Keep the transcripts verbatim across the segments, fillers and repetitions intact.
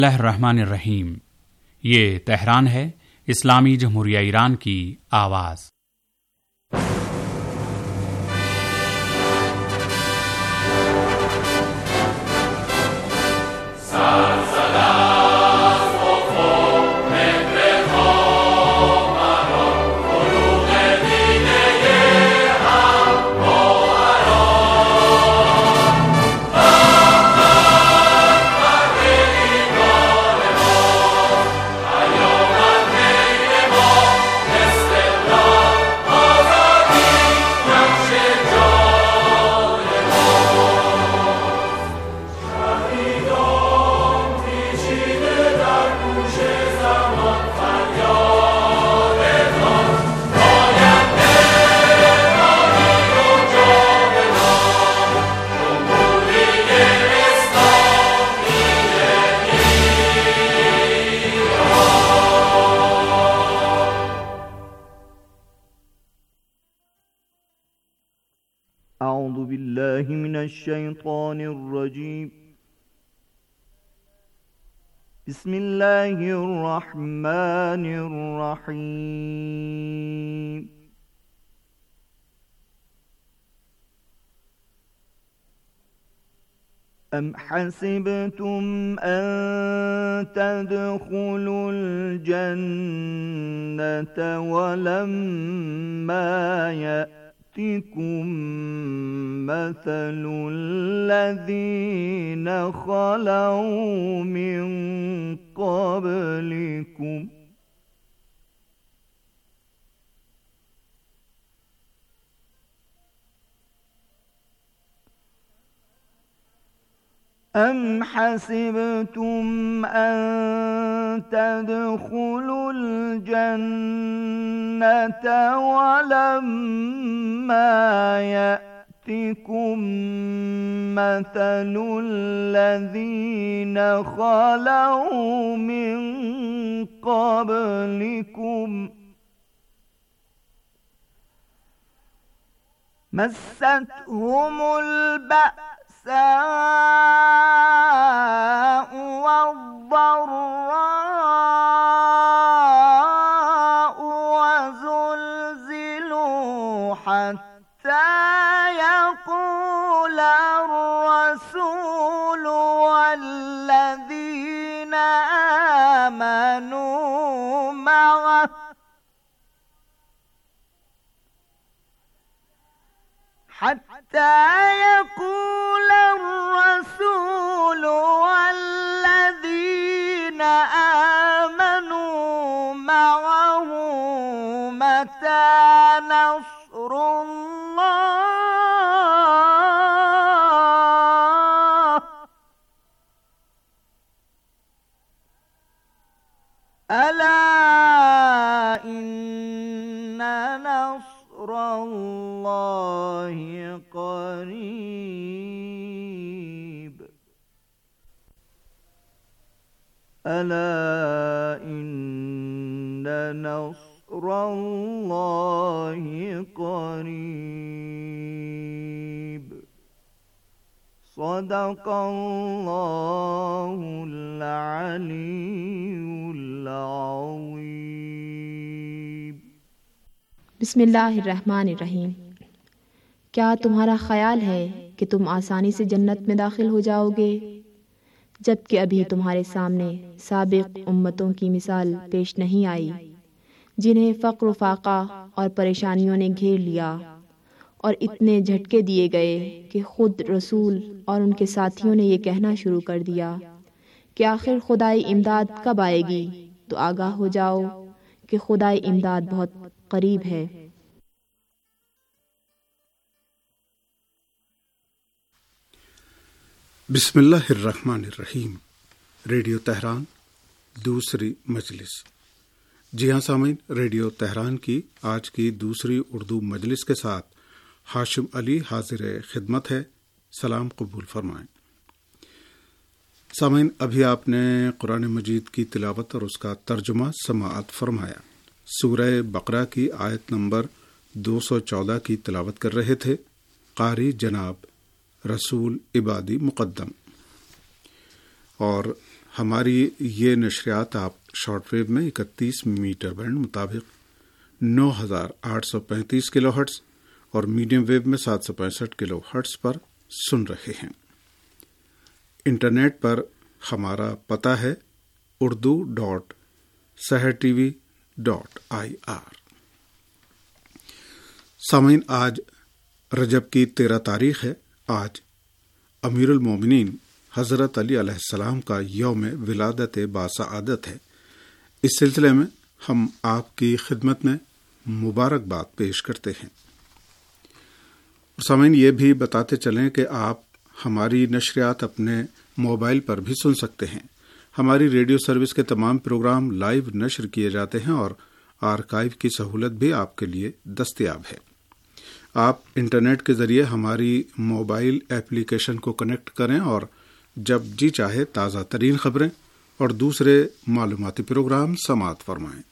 बिस्मिल्लाहिर्रहमानिर्रहीम। ये तेहरान है, इस्लामी जमहूरिया ईरान की आवाज़। أعوذ بالله من الشيطان الرجيم بسم الله الرحمن الرحيم أم حسبتم أن تدخلوا الجنة ولما يأتكم مثل الذين خلوا من قبلكم أم حسبتم أن تدخلوا الجنة ولما يأتكم مثل الذين خلوا من قبلكم مستهم البأساء والضراء وزلزلوا حتى يقول الرسول والذين آمنوا معه حتى يقول الرسول والذين آمنوا معه متى نصر الله ألا إن نصر الله قريب ألا إن نصر الله قريب صدق الله العلي العظيم। बिस्मिल्लाहिर्रहमानिर्रहीम। क्या तुम्हारा ख्याल है कि तुम आसानी से जन्नत में दाखिल हो जाओगे, जबकि अभी तुम्हारे सामने साबिक उम्मतों की मिसाल पेश नहीं आई, जिन्हें फ़क्र फाका और परेशानियों ने घेर लिया और इतने झटके दिए गए कि खुद रसूल और उनके साथियों ने ये कहना शुरू कर दिया कि आखिर खुदाई इमदाद कब आएगी। तो आगाह हो जाओ कि खुदाई इमदाद बहुत करीब है। बिस्मिल्लाहिर्रहमानिर्रहीम। रेडियो तेहरान दूसरी मजलिस। जी हाँ सामीन, रेडियो तेहरान की आज की दूसरी उर्दू मजलिस के साथ हाशिम अली हाजिर खिदमत है। सलाम कबूल फरमाएं। सामीन, अभी आपने कुरान मजीद की तिलावत और उसका तर्जुमा समाअत फरमाया। सूरह बकरा की आयत नंबर दो सौ चौदह की तिलावत कर रहे थे कारी जनाब रसूल इबादी मुक़द्दम। और ہماری یہ نشریات آپ شارٹ ویو میں اکتیس میٹر بینڈ مطابق نو ہزار آٹھ سو پینتیس کلو ہرٹز اور میڈیم ویو میں سات سو پینسٹھ کلو ہرٹز پر سن رہے ہیں۔ انٹرنیٹ پر ہمارا پتہ ہے Urdu dot Sahar T V dot I R. سامعین، آج رجب کی تیرہ تاریخ ہے۔ آج امیر المومنین حضرت علی علیہ السلام کا یوم ولادت باسعادت ہے۔ اس سلسلے میں ہم آپ کی خدمت میں مبارکباد پیش کرتے ہیں۔ سامعین، یہ بھی بتاتے چلیں کہ آپ ہماری نشریات اپنے موبائل پر بھی سن سکتے ہیں۔ ہماری ریڈیو سروس کے تمام پروگرام لائیو نشر کیے جاتے ہیں اور آرکائیو کی سہولت بھی آپ کے لیے دستیاب ہے۔ آپ انٹرنیٹ کے ذریعے ہماری موبائل ایپلیکیشن کو کنیکٹ کریں اور جب جی چاہے تازہ ترین خبریں اور دوسرے معلوماتی پروگرام سماعت فرمائیں۔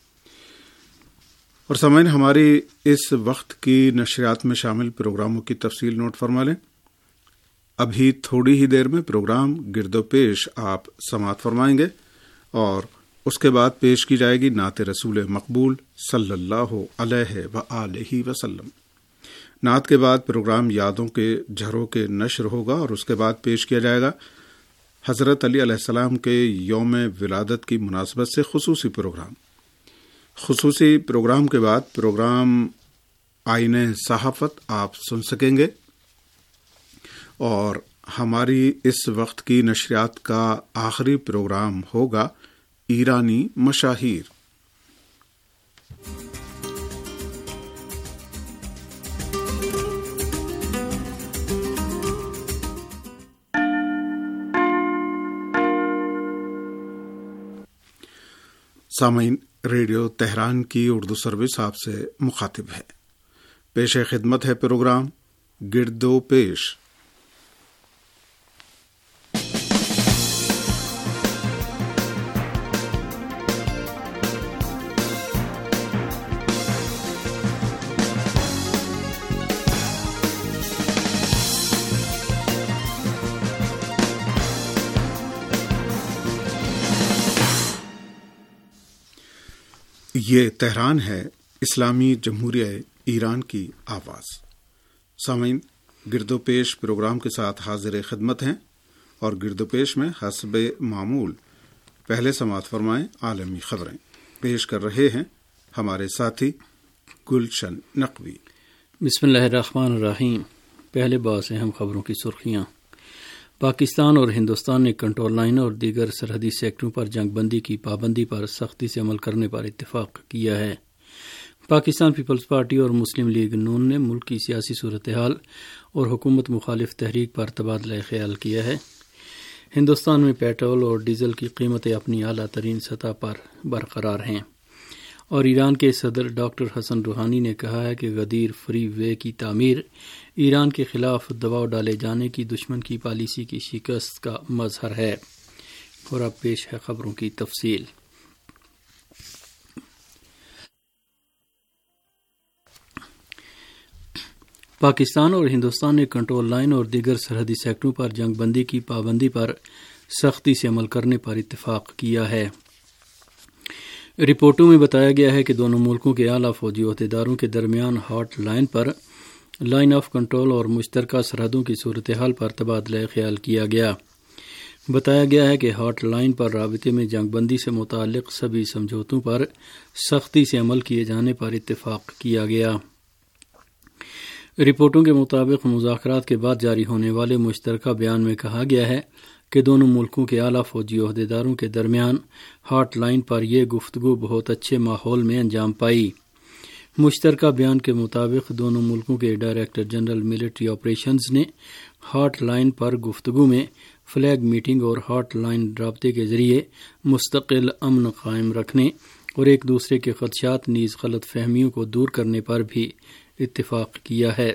اور سامعین، ہماری اس وقت کی نشریات میں شامل پروگراموں کی تفصیل نوٹ فرما لیں۔ ابھی تھوڑی ہی دیر میں پروگرام گرد و پیش آپ سماعت فرمائیں گے اور اس کے بعد پیش کی جائے گی نعت رسول مقبول صلی اللہ علیہ وآلہ وسلم۔ نعت کے بعد پروگرام یادوں کے جھروکے نشر ہوگا اور اس کے بعد پیش کیا جائے گا حضرت علی علیہ السلام کے یوم ولادت کی مناسبت سے خصوصی پروگرام۔ خصوصی پروگرام کے بعد پروگرام آئین صحافت آپ سن سکیں گے اور ہماری اس وقت کی نشریات کا آخری پروگرام ہوگا ایرانی مشاہیر۔ سامعین، ریڈیو تہران کی اردو سروس آپ سے مخاطب ہے۔ پیش خدمت ہے پروگرام گرد و پیش۔ یہ تہران ہے، اسلامی جمہوریہ ایران کی آواز۔ سامعین، گرد و پیش پروگرام کے ساتھ حاضر خدمت ہیں اور گرد و پیش میں حسب معمول پہلے سماعت فرمائیں عالمی خبریں۔ پیش کر رہے ہیں ہمارے ساتھی گلشن نقوی۔ بسم اللہ الرحمن الرحیم۔ پہلے بعض اہم خبروں کی سرخیاں۔ پاکستان اور ہندوستان نے کنٹرول لائن اور دیگر سرحدی سیکٹروں پر جنگ بندی کی پابندی پر سختی سے عمل کرنے پر اتفاق کیا ہے۔ پاکستان پیپلز پارٹی اور مسلم لیگ نون نے ملک کی سیاسی صورتحال اور حکومت مخالف تحریک پر تبادلہ خیال کیا ہے۔ ہندوستان میں پیٹرول اور ڈیزل کی قیمتیں اپنی اعلیٰ ترین سطح پر برقرار ہیں، اور ایران کے صدر ڈاکٹر حسن روحانی نے کہا ہے کہ غدیر فری وے کی تعمیر ایران کے خلاف دباؤ ڈالے جانے کی دشمن کی پالیسی کی شکست کا مظہر ہے۔ اور اب پیش ہے خبروں کی تفصیل۔ پاکستان اور ہندوستان نے کنٹرول لائن اور دیگر سرحدی سیکٹروں پر جنگ بندی کی پابندی پر سختی سے عمل کرنے پر اتفاق کیا ہے۔ رپورٹوں میں بتایا گیا ہے کہ دونوں ملکوں کے اعلیٰ فوجی عہدیداروں کے درمیان ہاٹ لائن پر لائن آف کنٹرول اور مشترکہ سرحدوں کی صورتحال پر تبادلہ خیال کیا گیا۔ بتایا گیا ہے کہ ہاٹ لائن پر رابطے میں جنگ بندی سے متعلق سبھی سمجھوتوں پر سختی سے عمل کیے جانے پر اتفاق کیا گیا۔ رپورٹوں کے مطابق مذاکرات کے بعد جاری ہونے والے مشترکہ بیان میں کہا گیا ہے کہ دونوں ملکوں کے اعلیٰ فوجی عہدیداروں کے درمیان ہاٹ لائن پر یہ گفتگو بہت اچھے ماحول میں انجام پائی۔ مشترکہ بیان کے مطابق دونوں ملکوں کے ڈائریکٹر جنرل ملٹری آپریشنز نے ہاٹ لائن پر گفتگو میں فلیگ میٹنگ اور ہاٹ لائن رابطے کے ذریعے مستقل امن قائم رکھنے اور ایک دوسرے کے خدشات نیز غلط فہمیوں کو دور کرنے پر بھی اتفاق کیا ہے۔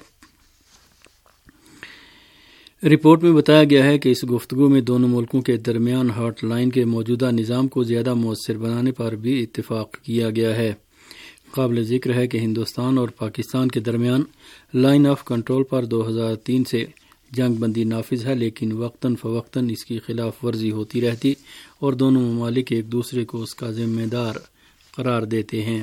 رپورٹ میں بتایا گیا ہے کہ اس گفتگو میں دونوں ملکوں کے درمیان ہاٹ لائن کے موجودہ نظام کو زیادہ مؤثر بنانے پر بھی اتفاق کیا گیا ہے۔ قابل ذکر ہے کہ ہندوستان اور پاکستان کے درمیان لائن آف کنٹرول پر دو ہزار تین سے جنگ بندی نافذ ہے، لیکن وقتاً فوقتاً اس کی خلاف ورزی ہوتی رہتی اور دونوں ممالک ایک دوسرے کو اس کا ذمہ دار قرار دیتے ہیں۔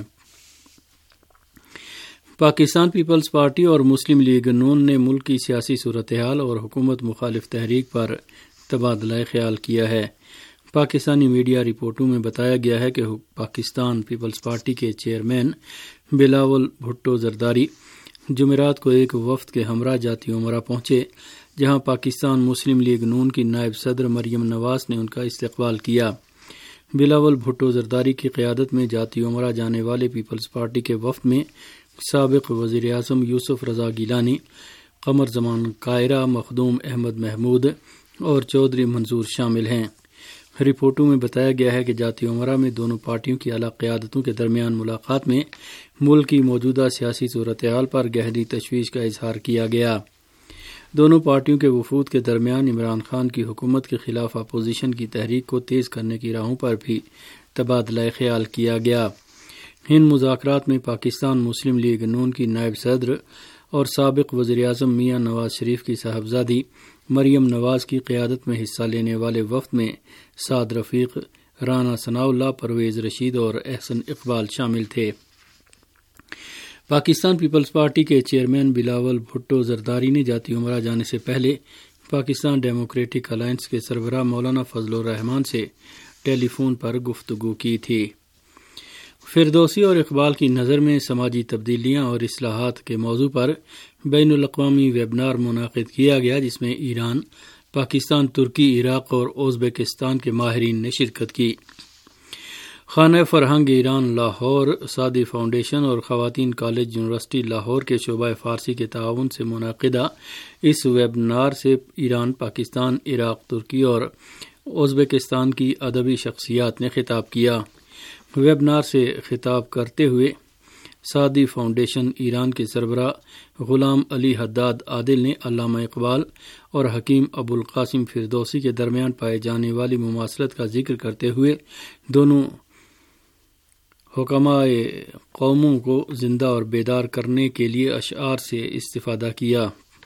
پاکستان پیپلز پارٹی اور مسلم لیگ نون نے ملک کی سیاسی صورتحال اور حکومت مخالف تحریک پر تبادلہ خیال کیا ہے۔ پاکستانی میڈیا رپورٹوں میں بتایا گیا ہے کہ پاکستان پیپلز پارٹی کے چیئرمین بلاول بھٹو زرداری جمعرات کو ایک وفد کے ہمراہ جاتی امراء پہنچے، جہاں پاکستان مسلم لیگ نون کی نائب صدر مریم نواز نے ان کا استقبال کیا۔ بلاول بھٹو زرداری کی قیادت میں جاتی امراء جانے والے پیپلز پارٹی کے وفد میں سابق وزیر اعظم یوسف رضا گیلانی، قمر زمان قائرہ، مخدوم احمد محمود اور چودھری منظور شامل ہیں۔ رپورٹوں میں بتایا گیا ہے کہ جاتی امراء میں دونوں پارٹیوں کی اعلیٰ قیادتوں کے درمیان ملاقات میں ملک کی موجودہ سیاسی صورتحال پر گہری تشویش کا اظہار کیا گیا۔ دونوں پارٹیوں کے وفود کے درمیان عمران خان کی حکومت کے خلاف اپوزیشن کی تحریک کو تیز کرنے کی راہوں پر بھی تبادلہ خیال کیا گیا۔ ان مذاکرات میں پاکستان مسلم لیگ نون کی نائب صدر اور سابق وزیر اعظم میاں نواز شریف کی صاحبزادی مریم نواز کی قیادت میں حصہ لینے والے وفد میں سعد رفیق، رانا ثناء اللہ، پرویز رشید اور احسن اقبال شامل تھے۔ پاکستان پیپلز پارٹی کے چیئرمین بلاول بھٹو زرداری نے جاتی امراء جانے سے پہلے پاکستان ڈیموکریٹک الائنس کے سربراہ مولانا فضل الرحمان سے ٹیلی فون پر گفتگو کی تھی۔ فردوسی اور اقبال کی نظر میں سماجی تبدیلیاں اور اصلاحات کے موضوع پر بین الاقوامی ویبنار منعقد کیا گیا، جس میں ایران، پاکستان، ترکی، عراق اور ازبکستان کے ماہرین نے شرکت کی۔ خانہ فرہنگ ایران لاہور، سعدی فاؤنڈیشن اور خواتین کالج یونیورسٹی لاہور کے شعبہ فارسی کے تعاون سے منعقدہ اس ویبنار سے ایران، پاکستان، عراق، ترکی اور ازبکستان کی ادبی شخصیات نے خطاب کیا۔ ویبنار سے خطاب کرتے ہوئے سعدی فاؤنڈیشن ایران کے سربراہ غلام علی حداد عادل نے علامہ اقبال اور حکیم ابو القاسم فردوسی کے درمیان پائے جانے والی مماثلت کا ذکر کرتے ہوئے دونوں حکماء قوموں کو زندہ اور بیدار کرنے کے لیے اشعار سے استفادہ کیا۔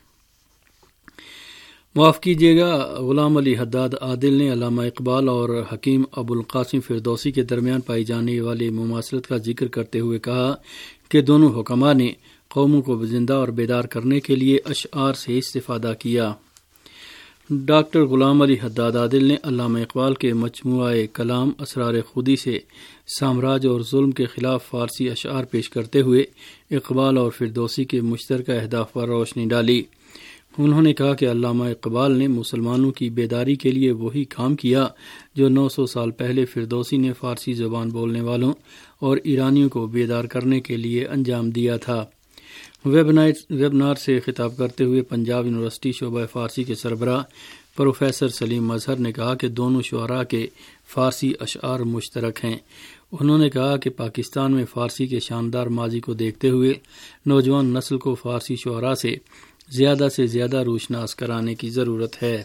معاف کیجیے گا، غلام علی حداد عادل نے علامہ اقبال اور حکیم ابو القاسم فردوسی کے درمیان پائی جانے والی مماثلت کا ذکر کرتے ہوئے کہا کہ دونوں حکماء نے قوموں کو زندہ اور بیدار کرنے کے لیے اشعار سے استفادہ کیا۔ ڈاکٹر غلام علی حداد عادل نے علامہ اقبال کے مجموعہ کلام اسرار خودی سے سامراج اور ظلم کے خلاف فارسی اشعار پیش کرتے ہوئے اقبال اور فردوسی کے مشترکہ اہداف پر روشنی ڈالی۔ انہوں نے کہا کہ علامہ اقبال نے مسلمانوں کی بیداری کے لیے وہی کام کیا جو نو سو سال پہلے فردوسی نے فارسی زبان بولنے والوں اور ایرانیوں کو بیدار کرنے کے لیے انجام دیا تھا۔ ویبنار سے خطاب کرتے ہوئے پنجاب یونیورسٹی شعبہ فارسی کے سربراہ پروفیسر سلیم مظہر نے کہا کہ دونوں شعراء کے فارسی اشعار مشترک ہیں۔ انہوں نے کہا کہ پاکستان میں فارسی کے شاندار ماضی کو دیکھتے ہوئے نوجوان نسل کو فارسی شعراء سے زیادہ سے زیادہ روشناس کرانے کی ضرورت ہے۔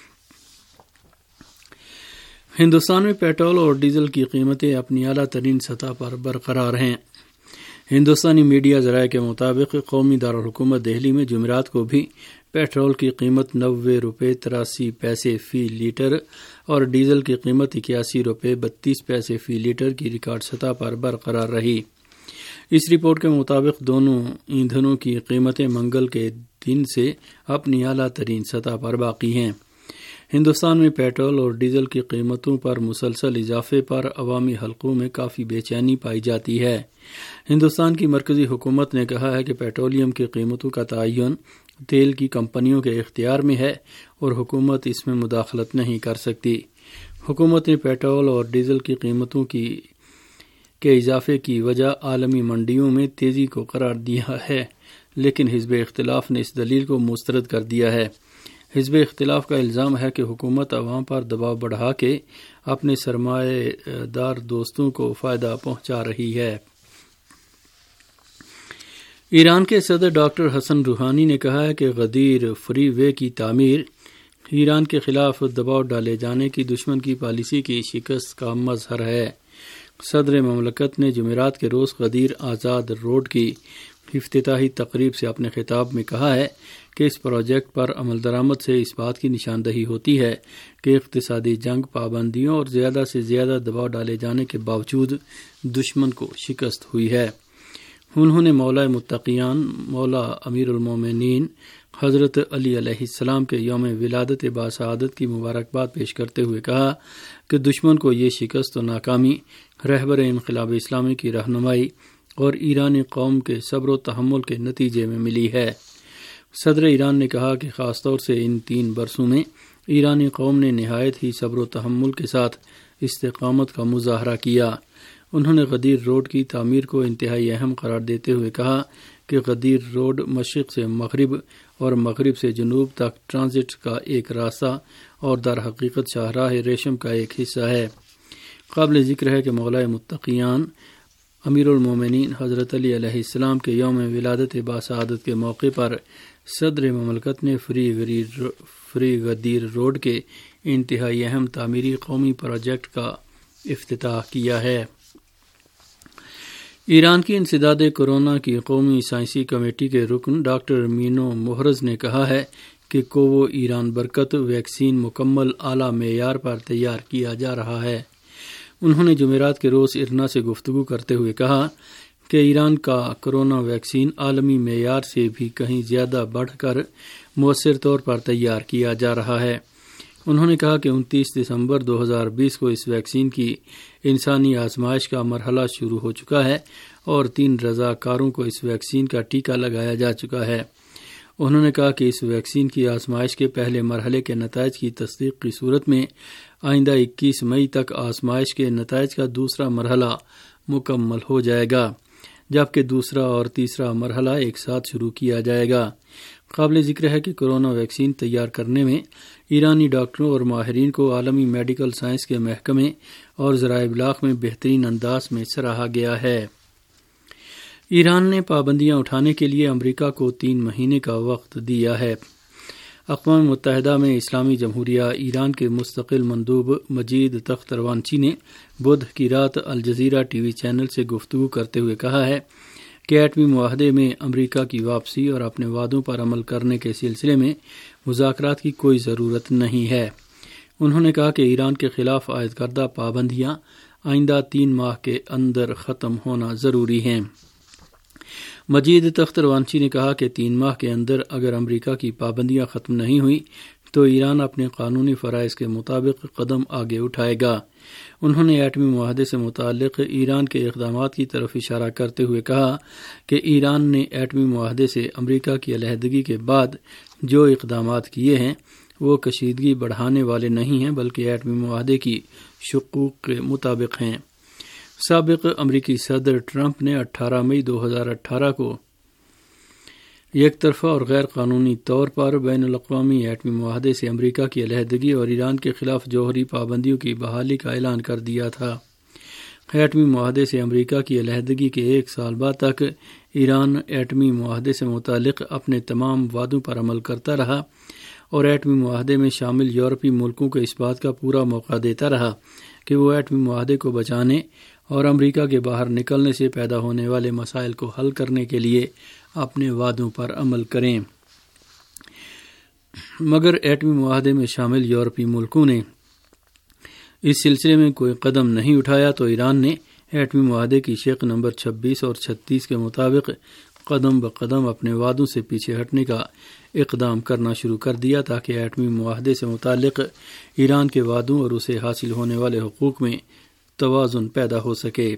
ہندوستان میں پیٹرول اور ڈیزل کی قیمتیں اپنی اعلیٰ ترین سطح پر برقرار ہیں۔ ہندوستانی میڈیا ذرائع کے مطابق قومی دارالحکومت دہلی میں جمعرات کو بھی پیٹرول کی قیمت نوے روپے تراسی پیسے فی لیٹر اور ڈیزل کی قیمت اکیاسی روپے بتیس پیسے فی لیٹر کی ریکارڈ سطح پر برقرار رہی۔ اس رپورٹ کے مطابق دونوں ایندھنوں کی قیمتیں منگل کے دن سے اپنی اعلیٰ ترین سطح پر باقی ہیں۔ ہندوستان میں پیٹرول اور ڈیزل کی قیمتوں پر مسلسل اضافے پر عوامی حلقوں میں کافی بے چینی پائی جاتی ہے۔ ہندوستان کی مرکزی حکومت نے کہا ہے کہ پیٹرولیم کی قیمتوں کا تعین تیل کی کمپنیوں کے اختیار میں ہے اور حکومت اس میں مداخلت نہیں کر سکتی۔ حکومت نے پیٹرول اور ڈیزل کی قیمتوں کی کے اضافے کی وجہ عالمی منڈیوں میں تیزی کو قرار دیا ہے، لیکن حزب اختلاف نے اس دلیل کو مسترد کر دیا ہے۔ حزب اختلاف کا الزام ہے کہ حکومت عوام پر دباؤ بڑھا کے اپنے سرمایہ دار دوستوں کو فائدہ پہنچا رہی ہے۔ ایران کے صدر ڈاکٹر حسن روحانی نے کہا ہے کہ غدیر فری وے کی تعمیر ایران کے خلاف دباؤ ڈالے جانے کی دشمن کی پالیسی کی شکست کا مظہر ہے۔ صدر مملکت نے جمعرات کے روز غدیر آزاد روڈ کی افتتاحی تقریب سے اپنے خطاب میں کہا ہے کہ اس پروجیکٹ پر عمل درآمد سے اس بات کی نشاندہی ہوتی ہے کہ اقتصادی جنگ، پابندیوں اور زیادہ سے زیادہ دباؤ ڈالے جانے کے باوجود دشمن کو شکست ہوئی ہے۔ انہوں نے مولا متقیان مولا امیر المومنین حضرت علی علیہ السلام کے یوم ولادت باسعادت کی مبارکباد پیش کرتے ہوئے کہا کہ دشمن کو یہ شکست و ناکامی رہبر انقلاب اسلامی کی رہنمائی اور ایرانی قوم کے صبر و تحمل کے نتیجے میں ملی ہے۔ صدر ایران نے کہا کہ خاص طور سے ان تین برسوں میں ایرانی قوم نے نہایت ہی صبر و تحمل کے ساتھ استقامت کا مظاہرہ کیا۔ انہوں نے غدیر روڈ کی تعمیر کو انتہائی اہم قرار دیتے ہوئے کہا کہ غدیر روڈ مشرق سے مغرب اور مغرب سے جنوب تک ٹرانزٹ کا ایک راستہ اور در حقیقت شاہراہ ریشم کا ایک حصہ ہے۔ قابل ذکر ہے کہ مولا متقیان امیر المومنین حضرت علی علیہ السلام کے یوم ولادت باسعادت کے موقع پر صدر مملکت نے فری غدیر فری غدیر روڈ کے انتہائی اہم تعمیری قومی پروجیکٹ کا افتتاح کیا ہے۔ ایران کی انسداد کورونا کی قومی سائنسی کمیٹی کے رکن ڈاکٹر مینو محرز نے کہا ہے کہ کوو ایران برکت ویکسین مکمل اعلیٰ معیار پر تیار کیا جا رہا ہے۔ انہوں نے جمعرات کے روز ارنا سے گفتگو کرتے ہوئے کہا کہ ایران کا کرونا ویکسین عالمی معیار سے بھی کہیں زیادہ بڑھ کر مؤثر طور پر تیار کیا جا رہا ہے۔ انہوں نے کہا کہ انتیس دسمبر دو ہزار بیس کو اس ویکسین کی انسانی آزمائش کا مرحلہ شروع ہو چکا ہے اور تین رضاکاروں کو اس ویکسین کا ٹیکہ لگایا جا چکا ہے۔ انہوں نے کہا کہ اس ویکسین کی آزمائش کے پہلے مرحلے کے نتائج کی تصدیق کی صورت میں آئندہ اکیس مئی تک آزمائش کے نتائج کا دوسرا مرحلہ مکمل ہو جائے گا، جبکہ دوسرا اور تیسرا مرحلہ ایک ساتھ شروع کیا جائے گا۔ قابل ذکر ہے کہ کورونا ویکسین تیار کرنے میں ایرانی ڈاکٹروں اور ماہرین کو عالمی میڈیکل سائنس کے محکمے اور ذرائع ابلاغ میں بہترین انداز میں سراہا گیا ہے۔ ایران نے پابندیاں اٹھانے کے لیے امریکہ کو تین مہینے کا وقت دیا ہے۔ اقوام متحدہ میں اسلامی جمہوریہ ایران کے مستقل مندوب مجید تخت روانچی نے بدھ کی رات الجزیرہ ٹی وی چینل سے گفتگو کرتے ہوئے کہا ہے کہ ایٹمی معاہدے میں امریکہ کی واپسی اور اپنے وعدوں پر عمل کرنے کے سلسلے میں مذاکرات کی کوئی ضرورت نہیں ہے۔ انہوں نے کہا کہ ایران کے خلاف عائد کردہ پابندیاں آئندہ تین ماہ کے اندر ختم ہونا ضروری ہیں۔ مجید تخت روانچی نے کہا کہ تین ماہ کے اندر اگر امریکہ کی پابندیاں ختم نہیں ہوئی تو ایران اپنے قانونی فرائض کے مطابق قدم آگے اٹھائے گا۔ انہوں نے ایٹمی معاہدے سے متعلق ایران کے اقدامات کی طرف اشارہ کرتے ہوئے کہا کہ ایران نے ایٹمی معاہدے سے امریکہ کی علیحدگی کے بعد جو اقدامات کیے ہیں وہ کشیدگی بڑھانے والے نہیں ہیں بلکہ ایٹمی معاہدے کی شقوق کے مطابق ہیں۔ سابق امریکی صدر ٹرمپ نے اٹھارہ مئی دو ہزار اٹھارہ کو یک طرفہ اور غیر قانونی طور پر بین الاقوامی ایٹمی معاہدے سے امریکہ کی علیحدگی اور ایران کے خلاف جوہری پابندیوں کی بحالی کا اعلان کر دیا تھا۔ ایٹمی معاہدے سے امریکہ کی علیحدگی کے ایک سال بعد تک ایران ایٹمی معاہدے سے متعلق اپنے تمام وعدوں پر عمل کرتا رہا اور ایٹمی معاہدے میں شامل یورپی ملکوں کو اس بات کا پورا موقع دیتا رہا کہ وہ ایٹمی معاہدے کو بچانے اور امریکہ کے باہر نکلنے سے پیدا ہونے والے مسائل کو حل کرنے کے لیے اپنے وعدوں پر عمل کریں، مگر ایٹمی معاہدے میں شامل یورپی ملکوں نے اس سلسلے میں کوئی قدم نہیں اٹھایا تو ایران نے ایٹمی معاہدے کی شق نمبر چھبیس اور چھتیس کے مطابق قدم بقدم اپنے وعدوں سے پیچھے ہٹنے کا اقدام کرنا شروع کر دیا تاکہ ایٹمی معاہدے سے متعلق ایران کے وعدوں اور اسے حاصل ہونے والے حقوق میں توازن پیدا ہو سکے۔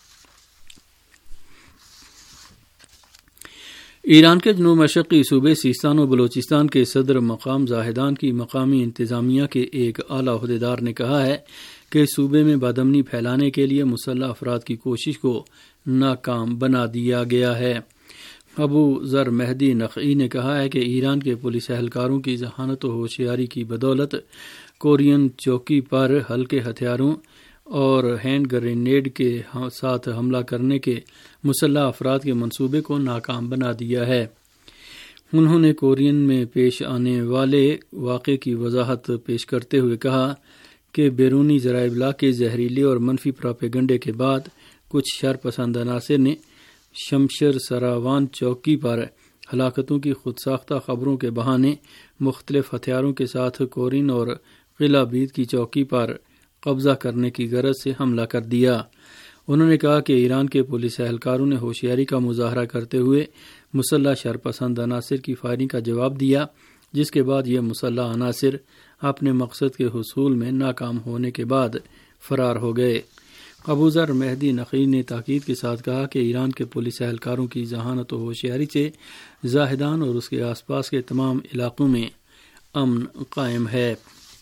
ایران کے جنوب مشرقی صوبے سیستان و بلوچستان کے صدر مقام زاہدان کی مقامی انتظامیہ کے ایک اعلیٰ عہدیدار نے کہا ہے کہ صوبے میں بدامنی پھیلانے کے لیے مسلح افراد کی کوشش کو ناکام بنا دیا گیا ہے۔ ابو ذر مہدی نقعی نے کہا ہے کہ ایران کے پولیس اہلکاروں کی ذہانت و ہوشیاری کی بدولت کورین چوکی پر ہلکے ہتھیاروں اور ہینڈ گرینیڈ کے ساتھ حملہ کرنے کے مسلح افراد کے منصوبے کو ناکام بنا دیا ہے۔ انہوں نے کورین میں پیش آنے والے واقعے کی وضاحت پیش کرتے ہوئے کہا کہ بیرونی ذرائع ابلاغ کے زہریلے اور منفی پراپیگنڈے کے بعد کچھ شر پسند عناصر نے شمشر سراوان چوکی پر ہلاکتوں کی خود ساختہ خبروں کے بہانے مختلف ہتھیاروں کے ساتھ کورین اور قلعہ بید کی چوکی پر قبضہ کرنے کی غرض سے حملہ کر دیا۔ انہوں نے کہا کہ ایران کے پولیس اہلکاروں نے ہوشیاری کا مظاہرہ کرتے ہوئے مسلح شرپسند عناصر کی فائرنگ کا جواب دیا، جس کے بعد یہ مسلح عناصر اپنے مقصد کے حصول میں ناکام ہونے کے بعد فرار ہو گئے۔ ابو ذر مہدی نقی نے تاکید کے ساتھ کہا کہ ایران کے پولیس اہلکاروں کی ذہانت و ہوشیاری سے زاہدان اور اس کے آس پاس کے تمام علاقوں میں امن قائم ہے۔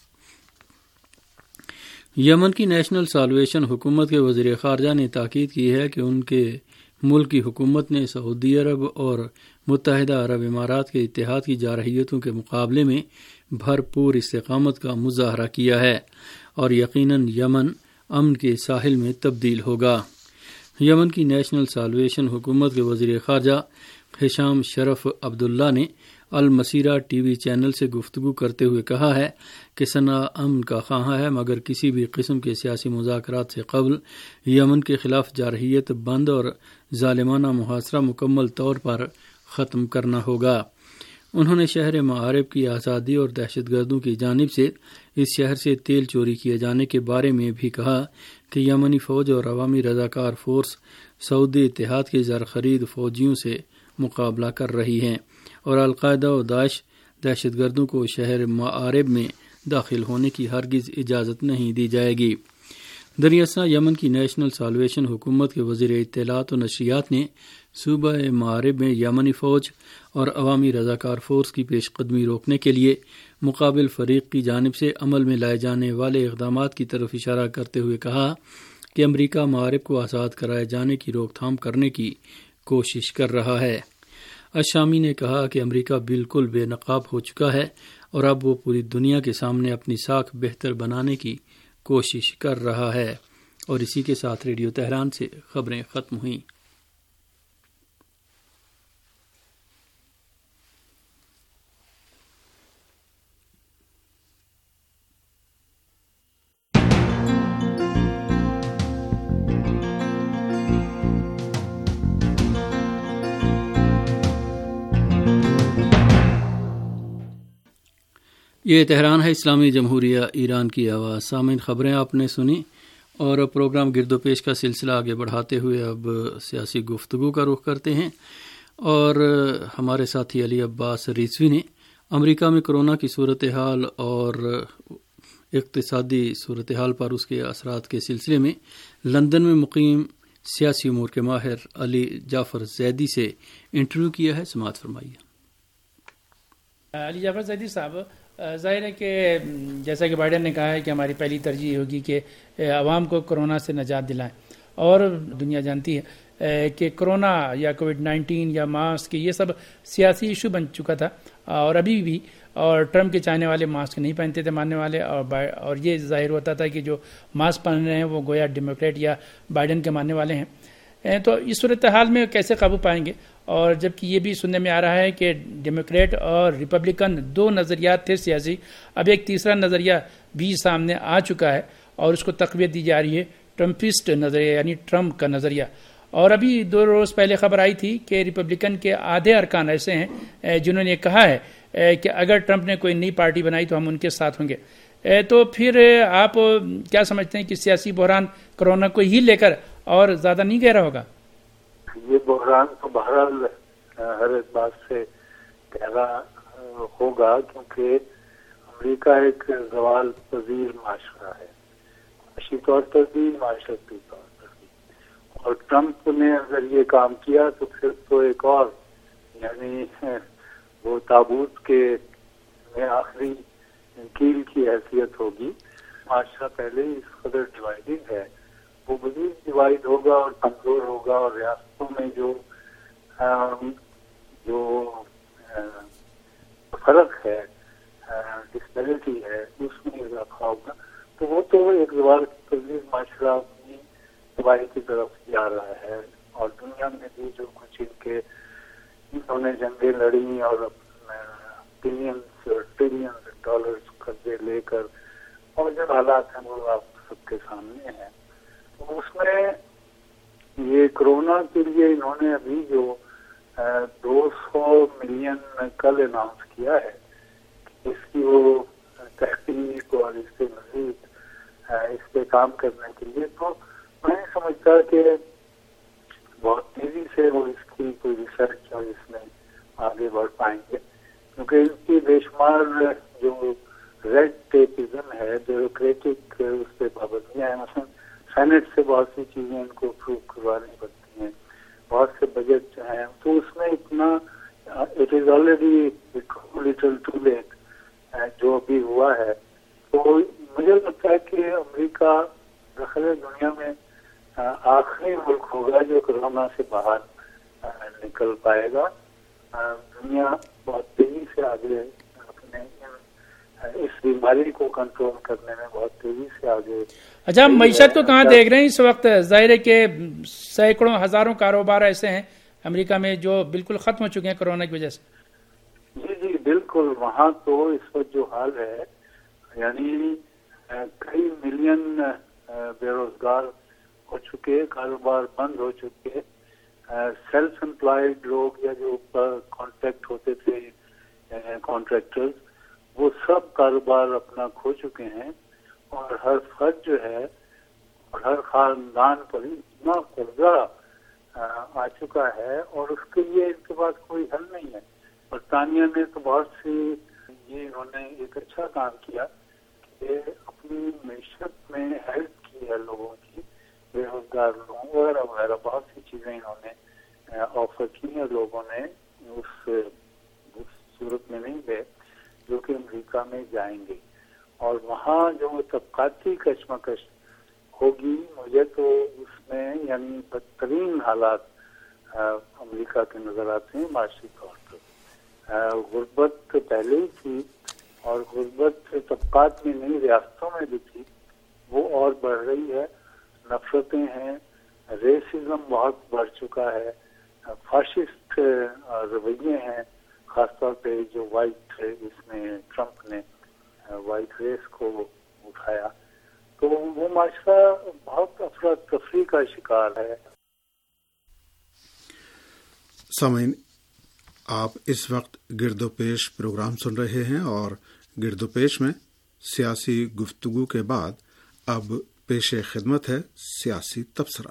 یمن کی نیشنل سالویشن حکومت کے وزیر خارجہ نے تاکید کی ہے کہ ان کے ملک کی حکومت نے سعودی عرب اور متحدہ عرب امارات کے اتحاد کی جارحیتوں کے مقابلے میں بھرپور استقامت کا مظاہرہ کیا ہے اور یقیناً یمن امن کے ساحل میں تبدیل ہوگا۔ یمن کی نیشنل سالویشن حکومت کے وزیر خارجہ ہشام شرف عبداللہ نے المسیرہ ٹی وی چینل سے گفتگو کرتے ہوئے کہا ہے کہ صنع امن کا خواہاں ہے، مگر کسی بھی قسم کے سیاسی مذاکرات سے قبل یمن کے خلاف جارحیت بند اور ظالمانہ محاصرہ مکمل طور پر ختم کرنا ہوگا۔ انہوں نے شہر معارب کی آزادی اور دہشت گردوں کی جانب سے اس شہر سے تیل چوری کیے جانے کے بارے میں بھی کہا کہ یمنی فوج اور عوامی رضاکار فورس سعودی اتحاد کے زر خرید فوجیوں سے مقابلہ کر رہی ہیں اور القاعدہ و داعش دہشت گردوں کو شہر معارب میں داخل ہونے کی ہرگز اجازت نہیں دی جائے گی۔ دریاسا یمن کی نیشنل سالویشن حکومت کے وزیر اطلاعات و نشریات نے صوبہ معارب میں یمنی فوج اور عوامی رضاکار فورس کی پیش قدمی روکنے کے لیے مقابل فریق کی جانب سے عمل میں لائے جانے والے اقدامات کی طرف اشارہ کرتے ہوئے کہا کہ امریکہ معارب کو آزاد کرائے جانے کی روک تھام کرنے کی کوشش کر رہا ہے۔ الشامی نے کہا کہ امریکہ بالکل بے نقاب ہو چکا ہے اور اب وہ پوری دنیا کے سامنے اپنی ساکھ بہتر بنانے کی کوشش کر رہا ہے۔ اور اسی کے ساتھ ریڈیو تہران سے خبریں ختم ہوئیں۔ یہ تہران ہے، اسلامی جمہوریہ ایران کی آواز۔ سامعین، خبریں آپ نے سنی اور پروگرام گرد و پیش کا سلسلہ آگے بڑھاتے ہوئے اب سیاسی گفتگو کا رخ کرتے ہیں، اور ہمارے ساتھی علی عباس رضوی نے امریکہ میں کرونا کی صورتحال اور اقتصادی صورتحال پر اس کے اثرات کے سلسلے میں لندن میں مقیم سیاسی امور کے ماہر علی جعفر زیدی سے انٹرویو کیا ہے۔ سماعت فرمائیے۔ علی جعفر زیدی صاحب، ظاہر ہے کہ جیسا کہ بائیڈن نے کہا ہے کہ ہماری پہلی ترجیح ہوگی کہ عوام کو کرونا سے نجات دلائیں، اور دنیا جانتی ہے کہ کرونا یا کووڈ نائنٹین یا ماسک یہ سب سیاسی ایشو بن چکا تھا، اور ابھی بھی، اور ٹرمپ کے چاہنے والے ماسک نہیں پہنتے تھے ماننے والے، اور اور یہ ظاہر ہوتا تھا کہ جو ماسک پہن رہے ہیں وہ گویا ڈیموکریٹ یا بائیڈن کے ماننے والے ہیں۔ تو اس صورتحال میں کیسے قابو پائیں گے؟ اور جبکہ یہ بھی سننے میں آ رہا ہے کہ ڈیموکریٹ اور ریپبلکن دو نظریات تھے سیاسی، اب ایک تیسرا نظریہ بھی سامنے آ چکا ہے اور اس کو تقویت دی جا رہی ہے، ٹرمپسٹ نظریہ، یعنی ٹرمپ کا نظریہ۔ اور ابھی دو روز پہلے خبر آئی تھی کہ ریپبلکن کے آدھے ارکان ایسے ہیں جنہوں نے کہا ہے کہ اگر ٹرمپ نے کوئی نئی پارٹی بنائی تو ہم ان کے ساتھ ہوں گے۔ تو پھر آپ کیا سمجھتے ہیں کہ سیاسی بحران کرونا کو ہی لے کر اور زیادہ نہیں گہرا ہوگا؟ یہ بحران تو بہرحال ہر ایک بات سے گہرا ہوگا، کیونکہ امریکہ ایک زوال پذیر معاشرہ ہے، معاشی طور پر بھی، معاشرتی طور پر بھی، اور ٹرمپ نے اگر یہ کام کیا تو پھر تو ایک اور یعنی وہ تابوت کے میں آخری کیل کی حیثیت ہوگی۔ معاشرہ پہلے اس قدر ڈیوائڈنگ ہے، وہ مزید ڈیوائڈ ہوگا اور کمزور ہوگا، اور ریاستوں میں جو جو فرق ہے، ڈسپیرٹی ہے، اس میں اضافہ ہوگا۔ تو وہ تو ایک زوال پذیر معاشرہ اپنی تباہی کی طرف جا رہا ہے، اور دنیا میں بھی جو کچھ ان کے انہوں نے جنگیں لڑی اور بلینس اور ٹریلینز ڈالرز قرضے لے کر، اور جو حالات ہیں وہ آپ سب کے سامنے ہیں۔ اس میں یہ کرونا کے لیے انہوں نے ابھی جو دو سو ملین کل اناؤنس کیا ہے، اس کی وہ تحقیق اور اس سے مزید اس پہ کام کرنے کے لیے، تو میں سمجھتا کہ بہت تیزی سے وہ اس کی کوئی ریسرچ اور اس میں آگے بڑھ پائیں گے، کیونکہ ان کی بے شمار جو ریڈ ٹیپزم ہے، بیوروکریٹک اس پہ پابندیاں ہیں، مثلا سینٹ سے بہت سی چیزیں ان کو اپروو کروانی پڑتی ہیں، بہت سے بجٹ جو ہیں، تو اس میں اتنا it is already little too late جو ابھی ہوا ہے. تو مجھے لگتا ہے کہ امریکہ داخل دنیا میں آخری ملک ہوگا جو کرونا سے باہر نکل پائے گا. دنیا بہت تیزی سے آگے اپنے اس بیماری کو کنٹرول کرنے میں بہت تیزی سے آگے. اچھا، معیشت کو کہاں دیکھ رہے ہیں اس وقت؟ ظاہر ہے کہ سینکڑوں ہزاروں کاروبار ایسے ہیں امریکہ میں جو بالکل ختم ہو چکے ہیں کرونا کی وجہ سے. جی جی بالکل، وہاں تو اس وقت جو حال ہے، یعنی کئی ملین بے روزگار ہو چکے، کاروبار بند ہو چکے، سیلف امپلائڈ لوگ یا جو کانٹریکٹ ہوتے تھے کانٹریکٹرز، وہ سب کاروبار اپنا کھو چکے ہیں، اور ہر فرد جو ہے اور ہر خاندان پر اتنا قرضہ آ چکا ہے، اور اس کے لیے ان کے پاس کوئی حل نہیں ہے. برطانیہ نے تو بہت سی یہ انہوں نے ایک اچھا کام کیا کہ اپنی معیشت میں ہیلپ کی ہے لوگوں کی، بے روزگار لوگوں وغیرہ وغیرہ بہت سی چیزیں انہوں نے آفر کی ہیں لوگوں نے، اس صورت میں نہیں گئے جو کہ امریکہ میں جائیں گے. اور وہاں جو طبقاتی کشمکش ہوگی، مجھے تو اس میں یعنی بدترین حالات امریکہ کے نظر آتے ہیں معاشی طور پر. غربت پہلے ہی تھی، اور غربت طبقات میں نہیں ریاستوں میں بھی تھی، وہ اور بڑھ رہی ہے. نفرتیں ہیں، ریسزم بہت بڑھ چکا ہے، فاشسٹ رویے ہیں، خاص طور پہ جو وائٹ اس میں ٹرمپ نے وائٹ ریس کو اٹھایا، تو وہ معاشرہ بہت افراتفری کا شکار ہے. سامعین، آپ اس وقت گرد و پیش پروگرام سن رہے ہیں، اور گرد و پیش میں سیاسی گفتگو کے بعد اب پیش خدمت ہے سیاسی تبصرہ.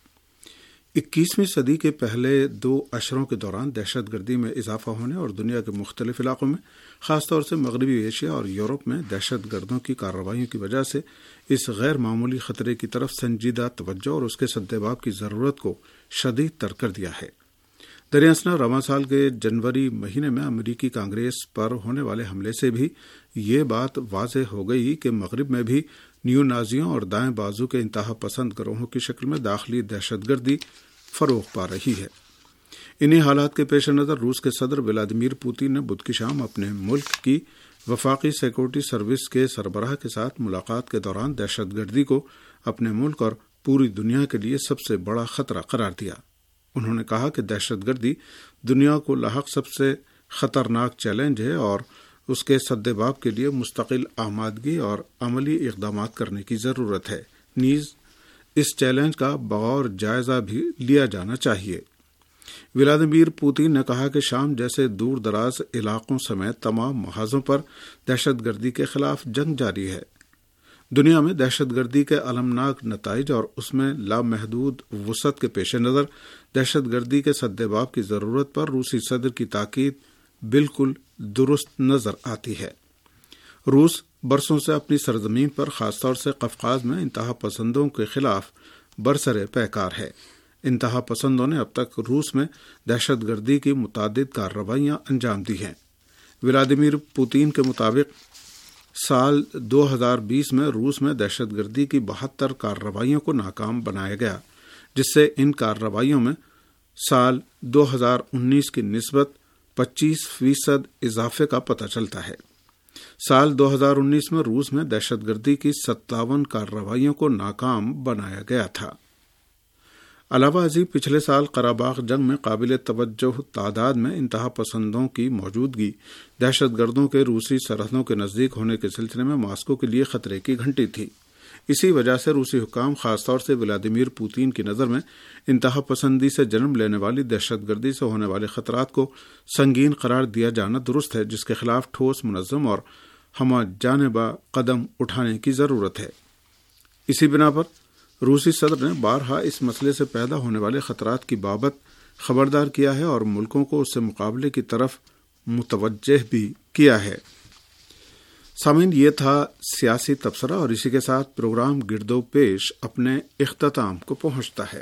اکیسویں صدی کے پہلے دو عشروں کے دوران دہشت گردی میں اضافہ ہونے اور دنیا کے مختلف علاقوں میں، خاص طور سے مغربی ایشیا اور یورپ میں دہشت گردوں کی کارروائیوں کی وجہ سے اس غیر معمولی خطرے کی طرف سنجیدہ توجہ اور اس کے سدباب کی ضرورت کو شدید تر کر دیا ہے. دریاسنا رواں سال کے جنوری مہینے میں امریکی کانگریس پر ہونے والے حملے سے بھی یہ بات واضح ہو گئی کہ مغرب میں بھی نیو نازیوں اور دائیں بازو کے انتہا پسند گروہوں کی شکل میں داخلی دہشت گردی فروغ پا رہی ہے. انہی حالات کے پیش نظر روس کے صدر ولادیمیر پوتین نے بدھ کی شام اپنے ملک کی وفاقی سیکورٹی سروس کے سربراہ کے ساتھ ملاقات کے دوران دہشت گردی کو اپنے ملک اور پوری دنیا کے لیے سب سے بڑا خطرہ قرار دیا. انہوں نے کہا کہ دہشت گردی دنیا کو لاحق سب سے خطرناک چیلنج ہے اور اس کے سدباب کے لیے مستقل آمادگی اور عملی اقدامات کرنے کی ضرورت ہے. نیز اس چیلنج کا بغور جائزہ بھی لیا جانا چاہیے. ولادیمیر پوتین نے کہا کہ شام جیسے دور دراز علاقوں سمیت تمام محاذوں پر دہشت گردی کے خلاف جنگ جاری ہے. دنیا میں دہشت گردی کے المناک نتائج اور اس میں لامحدود وسعت کے پیش نظر دہشت گردی کے سدباب کی ضرورت پر روسی صدر کی تاکید بالکل درست نظر آتی ہے. روس برسوں سے اپنی سرزمین پر خاص طور سے قفقاز میں انتہا پسندوں کے خلاف برسر پیکار ہے. انتہا پسندوں نے اب تک روس میں دہشت گردی کی متعدد کارروائیاں انجام دی ہیں. ولادیمیر پوتین کے مطابق سال دو ہزار بیس میں روس میں دہشت گردی کی بہتر کارروائیوں کو ناکام بنایا گیا، جس سے ان کارروائیوں میں سال دو ہزار انیس کی نسبت پچیس فیصد اضافے کا پتہ چلتا ہے. سال دو ہزار انیس میں روس میں دہشت گردی کی ستاون کارروائیوں کو ناکام بنایا گیا تھا. علاوہ ازیں پچھلے سال قراباغ جنگ میں قابل توجہ تعداد میں انتہا پسندوں کی موجودگی دہشت گردوں کے روسی سرحدوں کے نزدیک ہونے کے سلسلے میں ماسکو کے لیے خطرے کی گھنٹی تھی. اسی وجہ سے روسی حکام خاص طور سے ولادیمیر پوتین کی نظر میں انتہا پسندی سے جنم لینے والی دہشت گردی سے ہونے والے خطرات کو سنگین قرار دیا جانا درست ہے، جس کے خلاف ٹھوس، منظم اور ہمہ جانبہ قدم اٹھانے کی ضرورت ہے۔ اسی بنا پر روسی صدر نے بارہا اس مسئلے سے پیدا ہونے والے خطرات کی بابت خبردار کیا ہے اور ملکوں کو اس سے مقابلے کی طرف متوجہ بھی کیا ہے۔ سامعین، یہ تھا سیاسی تبصرہ اور اسی کے ساتھ پروگرام گرد و پیش اپنے اختتام کو پہنچتا ہے۔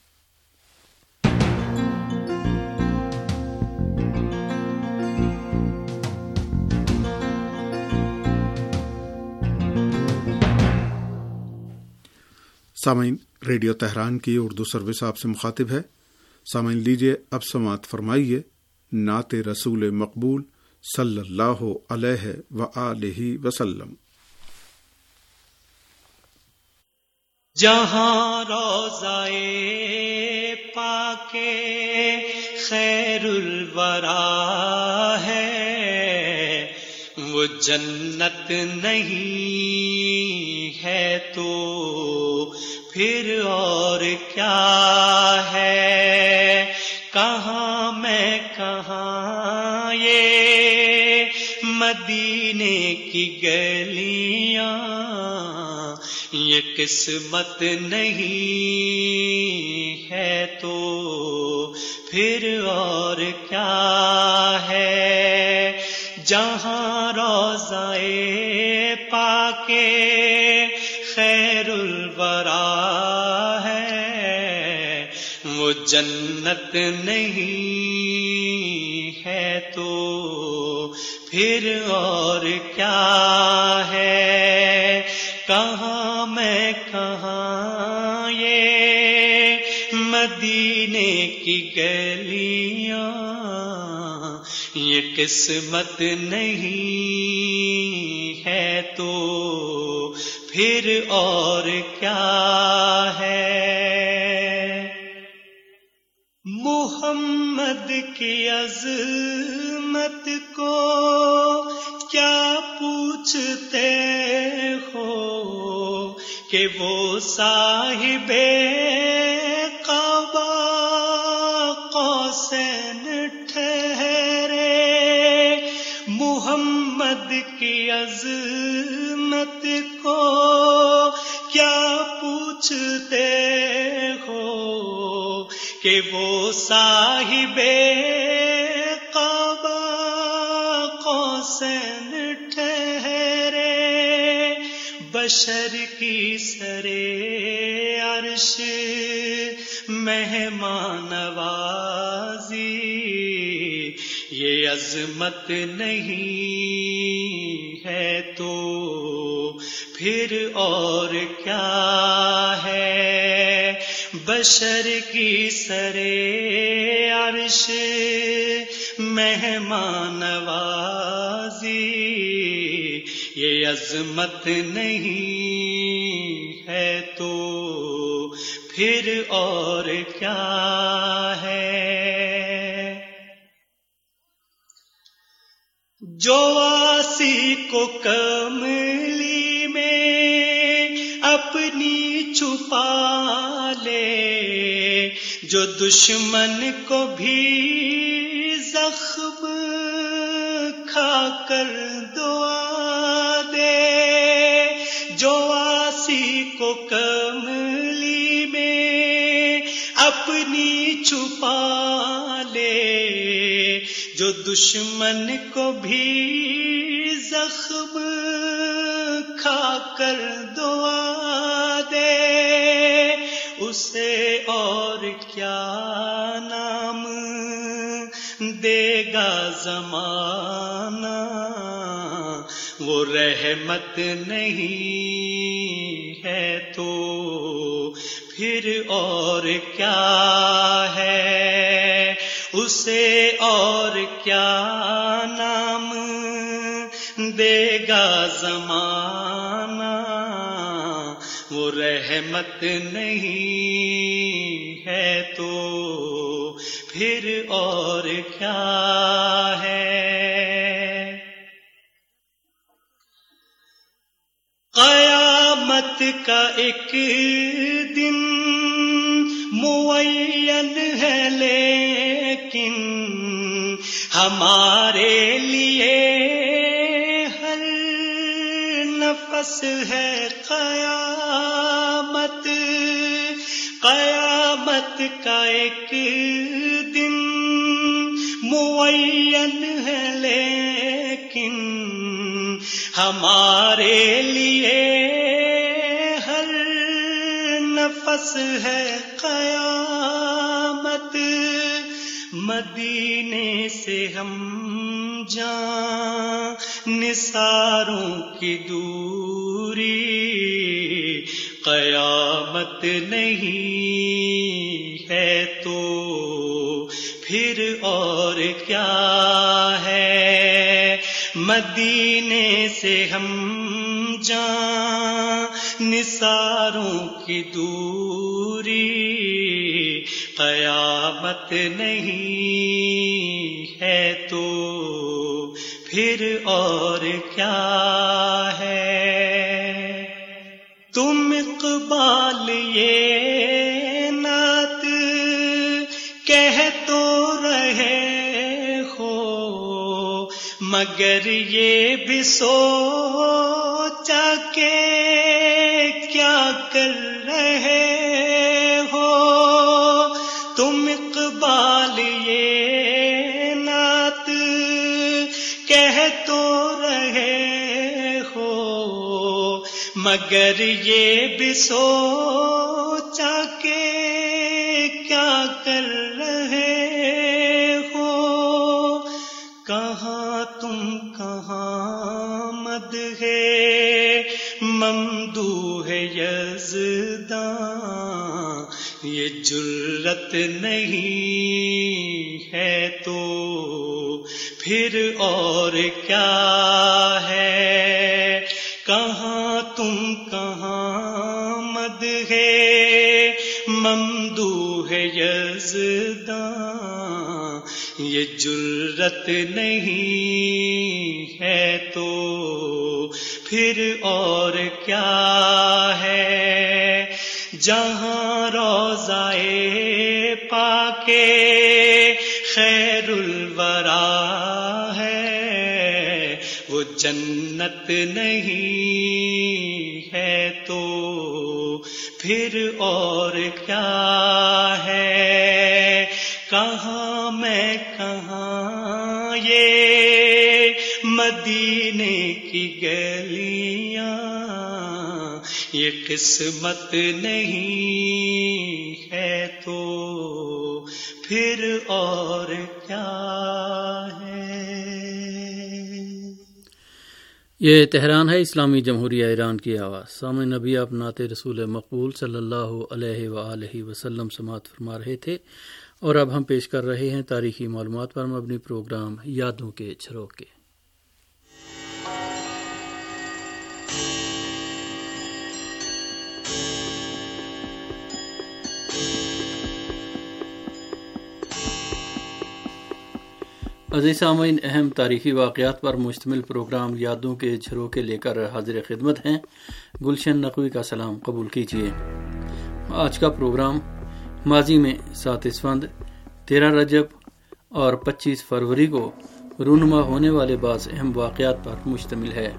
سامعین، ریڈیو تہران کی اردو سروس آپ سے مخاطب ہے۔ سامعین، لیجیے اب سماعت فرمائیے نعت رسول مقبول صلی اللہ علیہ وآلہ وسلم۔ جہاں روضہ پاک خیر الورا ہے وہ جنت نہیں ہے تو پھر اور کیا ہے؟ کہاں میں کہاں یہ مدینے کی گلیاں، یہ قسمت نہیں ہے تو پھر اور کیا ہے؟ جہاں روضہ پاک خیر الورا ہے وہ جنت نہیں ہے تو پھر اور کیا ہے؟ کہاں میں کہاں یہ مدینے کی گلیاں، یہ قسمت نہیں ہے تو پھر اور کیا ہے؟ محمد کی عظمت کو کیا پوچھتے ہو کہ وہ صاحب کعبہ قوسین ٹھہرے؟ محمد کی عظمت کو کیا پوچھتے ہو کہ وہ صاحب کعبہ قوسین ٹھہرے؟ بشر کی سرے عرش مہمان نوازی، یہ عظمت نہیں ہے تو پھر اور کیا ہے؟ بشر کی سرے عرش مہمان نوازی، یہ عظمت نہیں ہے تو پھر اور کیا ہے؟ جو واسی کو کملی میں اپنی چھپا لے، جو دشمن کو بھی زخم کھا کر دعا دے، جو واسی کو کملی میں اپنی چھپا لے، جو دشمن کو بھی زخم کھا کر دعا دے، اسے اور کیا نام دے گا زمانہ؟ وہ رحمت نہیں ہے تو پھر اور کیا ہے؟ اسے اور کیا نام دے گا زمانہ؟ وہ رحمت نہیں ہے تو پھر اور کیا ہے؟ قیامت قیامت کا ایک دن معین ہے لیکن ہمارے لیے ہر نفس ہے قیامت. قیامت کا ایک دن معین ہے لیکن ہمارے لیے ہر نفس ہے قیامت. مدینے سے ہم جان نثاروں کی دوری قیامت نہیں ہے تو پھر اور کیا ہے. مدینے سے ہم جان نثاروں کی دوری قیامت نہیں ہے تو پھر اور کیا ہے. تم اقبال یہ نعت کہہ تو رہے ہو مگر یہ بھی سوچا کہ کیا کر رہے ہو. تم اقبال یہ نعت کہہ تو رہے ہو مگر یہ بھی سوچا کہ کیا کر رہے ہو. کہاں تم کہاں مد ہے ممدوح یزداں یہ جرت نہیں ہے تو پھر اور کیا ہے. کہاں تم کہاں مد ہے ممدوح یزداں یہ جرت نہیں ہے تو پھر اور کیا ہے. جہاں روضائے پاکے خیر الورا ہے وہ جنت نہیں ہے تو پھر اور کیا ہے. کہاں میں کہاں یہ مدینے کی گلیاں یہ قسمت نہیں ہے تو پھر اور کیا ہے. یہ تہران ہے اسلامی جمہوریہ ایران کی آواز. سامعین نبی آپ نعت رسول مقبول صلی اللہ علیہ وآلہ وسلم سماعت فرما رہے تھے اور اب ہم پیش کر رہے ہیں تاریخی معلومات پر مبنی پروگرام یادوں کے جھروکے. عزیز سامعین، اہم تاریخی واقعات پر مشتمل پروگرام یادوں کے جھروکے لے کر حاضر خدمت ہیں. گلشن نقوی کا سلام قبول کیجیے. آج کا پروگرام ماضی میں سات اسفند، تیرہ رجب اور پچیس فروری کو رونما ہونے والے بعض اہم واقعات پر مشتمل ہے.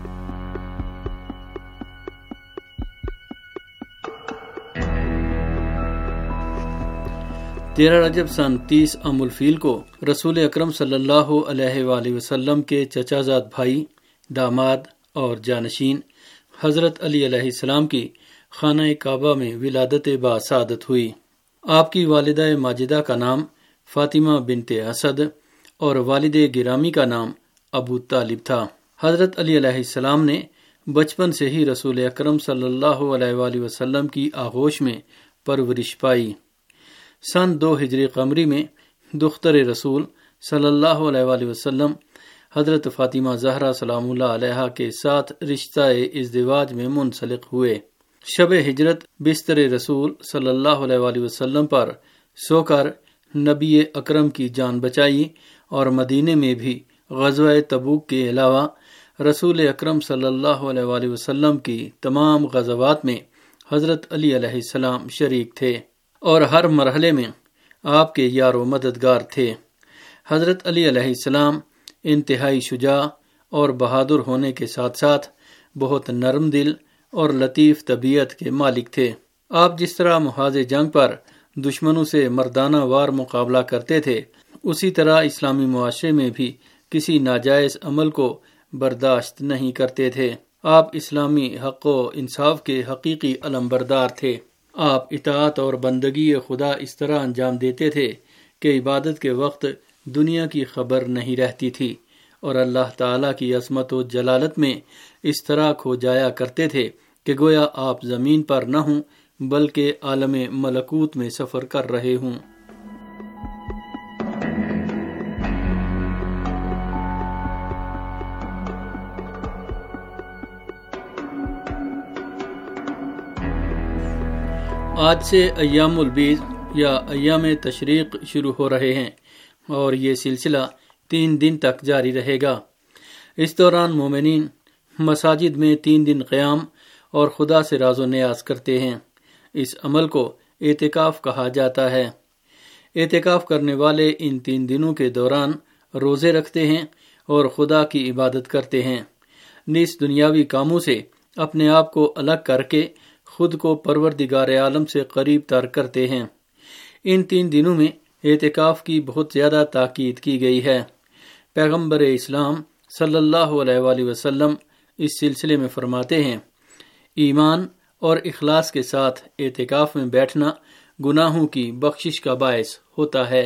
تیرہ رجب سن تیس ام الفیل کو رسول اکرم صلی اللہ علیہ وآلہ وسلم کے چچا زاد بھائی، داماد اور جانشین حضرت علی علیہ السلام کی خانہ کعبہ میں ولادت باسعادت ہوئی. آپ کی والدہ ماجدہ کا نام فاطمہ بنت اسد اور والد گرامی کا نام ابو طالب تھا. حضرت علی علیہ السلام نے بچپن سے ہی رسول اکرم صلی اللہ علیہ وآلہ وسلم کی آغوش میں پرورش پائی. سن دو ہجری قمری میں دختر رسول صلی اللہ علیہ وآلہ وسلم حضرت فاطمہ زہرا سلام اللہ علیہا کے ساتھ رشتہ ازدواج میں منسلک ہوئے. شب ہجرت بستر رسول صلی اللہ علیہ وآلہ وسلم پر سو کر نبی اکرم کی جان بچائی اور مدینے میں بھی غزوہ تبوک کے علاوہ رسول اکرم صلی اللہ علیہ وآلہ وسلم کی تمام غزوات میں حضرت علی علیہ السلام شریک تھے اور ہر مرحلے میں آپ کے یار و مددگار تھے۔ حضرت علی علیہ السلام انتہائی شجاع اور بہادر ہونے کے ساتھ ساتھ بہت نرم دل اور لطیف طبیعت کے مالک تھے۔ آپ جس طرح محاذ جنگ پر دشمنوں سے مردانہ وار مقابلہ کرتے تھے، اسی طرح اسلامی معاشرے میں بھی کسی ناجائز عمل کو برداشت نہیں کرتے تھے۔ آپ اسلامی حق و انصاف کے حقیقی علمبردار تھے۔ آپ اطاعت اور بندگی خدا اس طرح انجام دیتے تھے کہ عبادت کے وقت دنیا کی خبر نہیں رہتی تھی اور اللہ تعالیٰ کی عظمت و جلالت میں اس طرح کھو جایا کرتے تھے کہ گویا آپ زمین پر نہ ہوں بلکہ عالم ملکوت میں سفر کر رہے ہوں۔ آج سے ایام البیض یا ایام تشریق شروع ہو رہے ہیں اور یہ سلسلہ تین دن تک جاری رہے گا۔ اس دوران مومنین مساجد میں تین دن قیام اور خدا سے راز و نیاز کرتے ہیں۔ اس عمل کو اعتکاف کہا جاتا ہے۔ اعتکاف کرنے والے ان تین دنوں کے دوران روزے رکھتے ہیں اور خدا کی عبادت کرتے ہیں، نیز دنیاوی کاموں سے اپنے آپ کو الگ کر کے خود کو پروردگار عالم سے قریب تر کرتے ہیں۔ ان تین دنوں میں اعتکاف کی بہت زیادہ تاکید کی گئی ہے۔ پیغمبر اسلام صلی اللہ علیہ وآلہ وسلم اس سلسلے میں فرماتے ہیں، ایمان اور اخلاص کے ساتھ اعتکاف میں بیٹھنا گناہوں کی بخشش کا باعث ہوتا ہے۔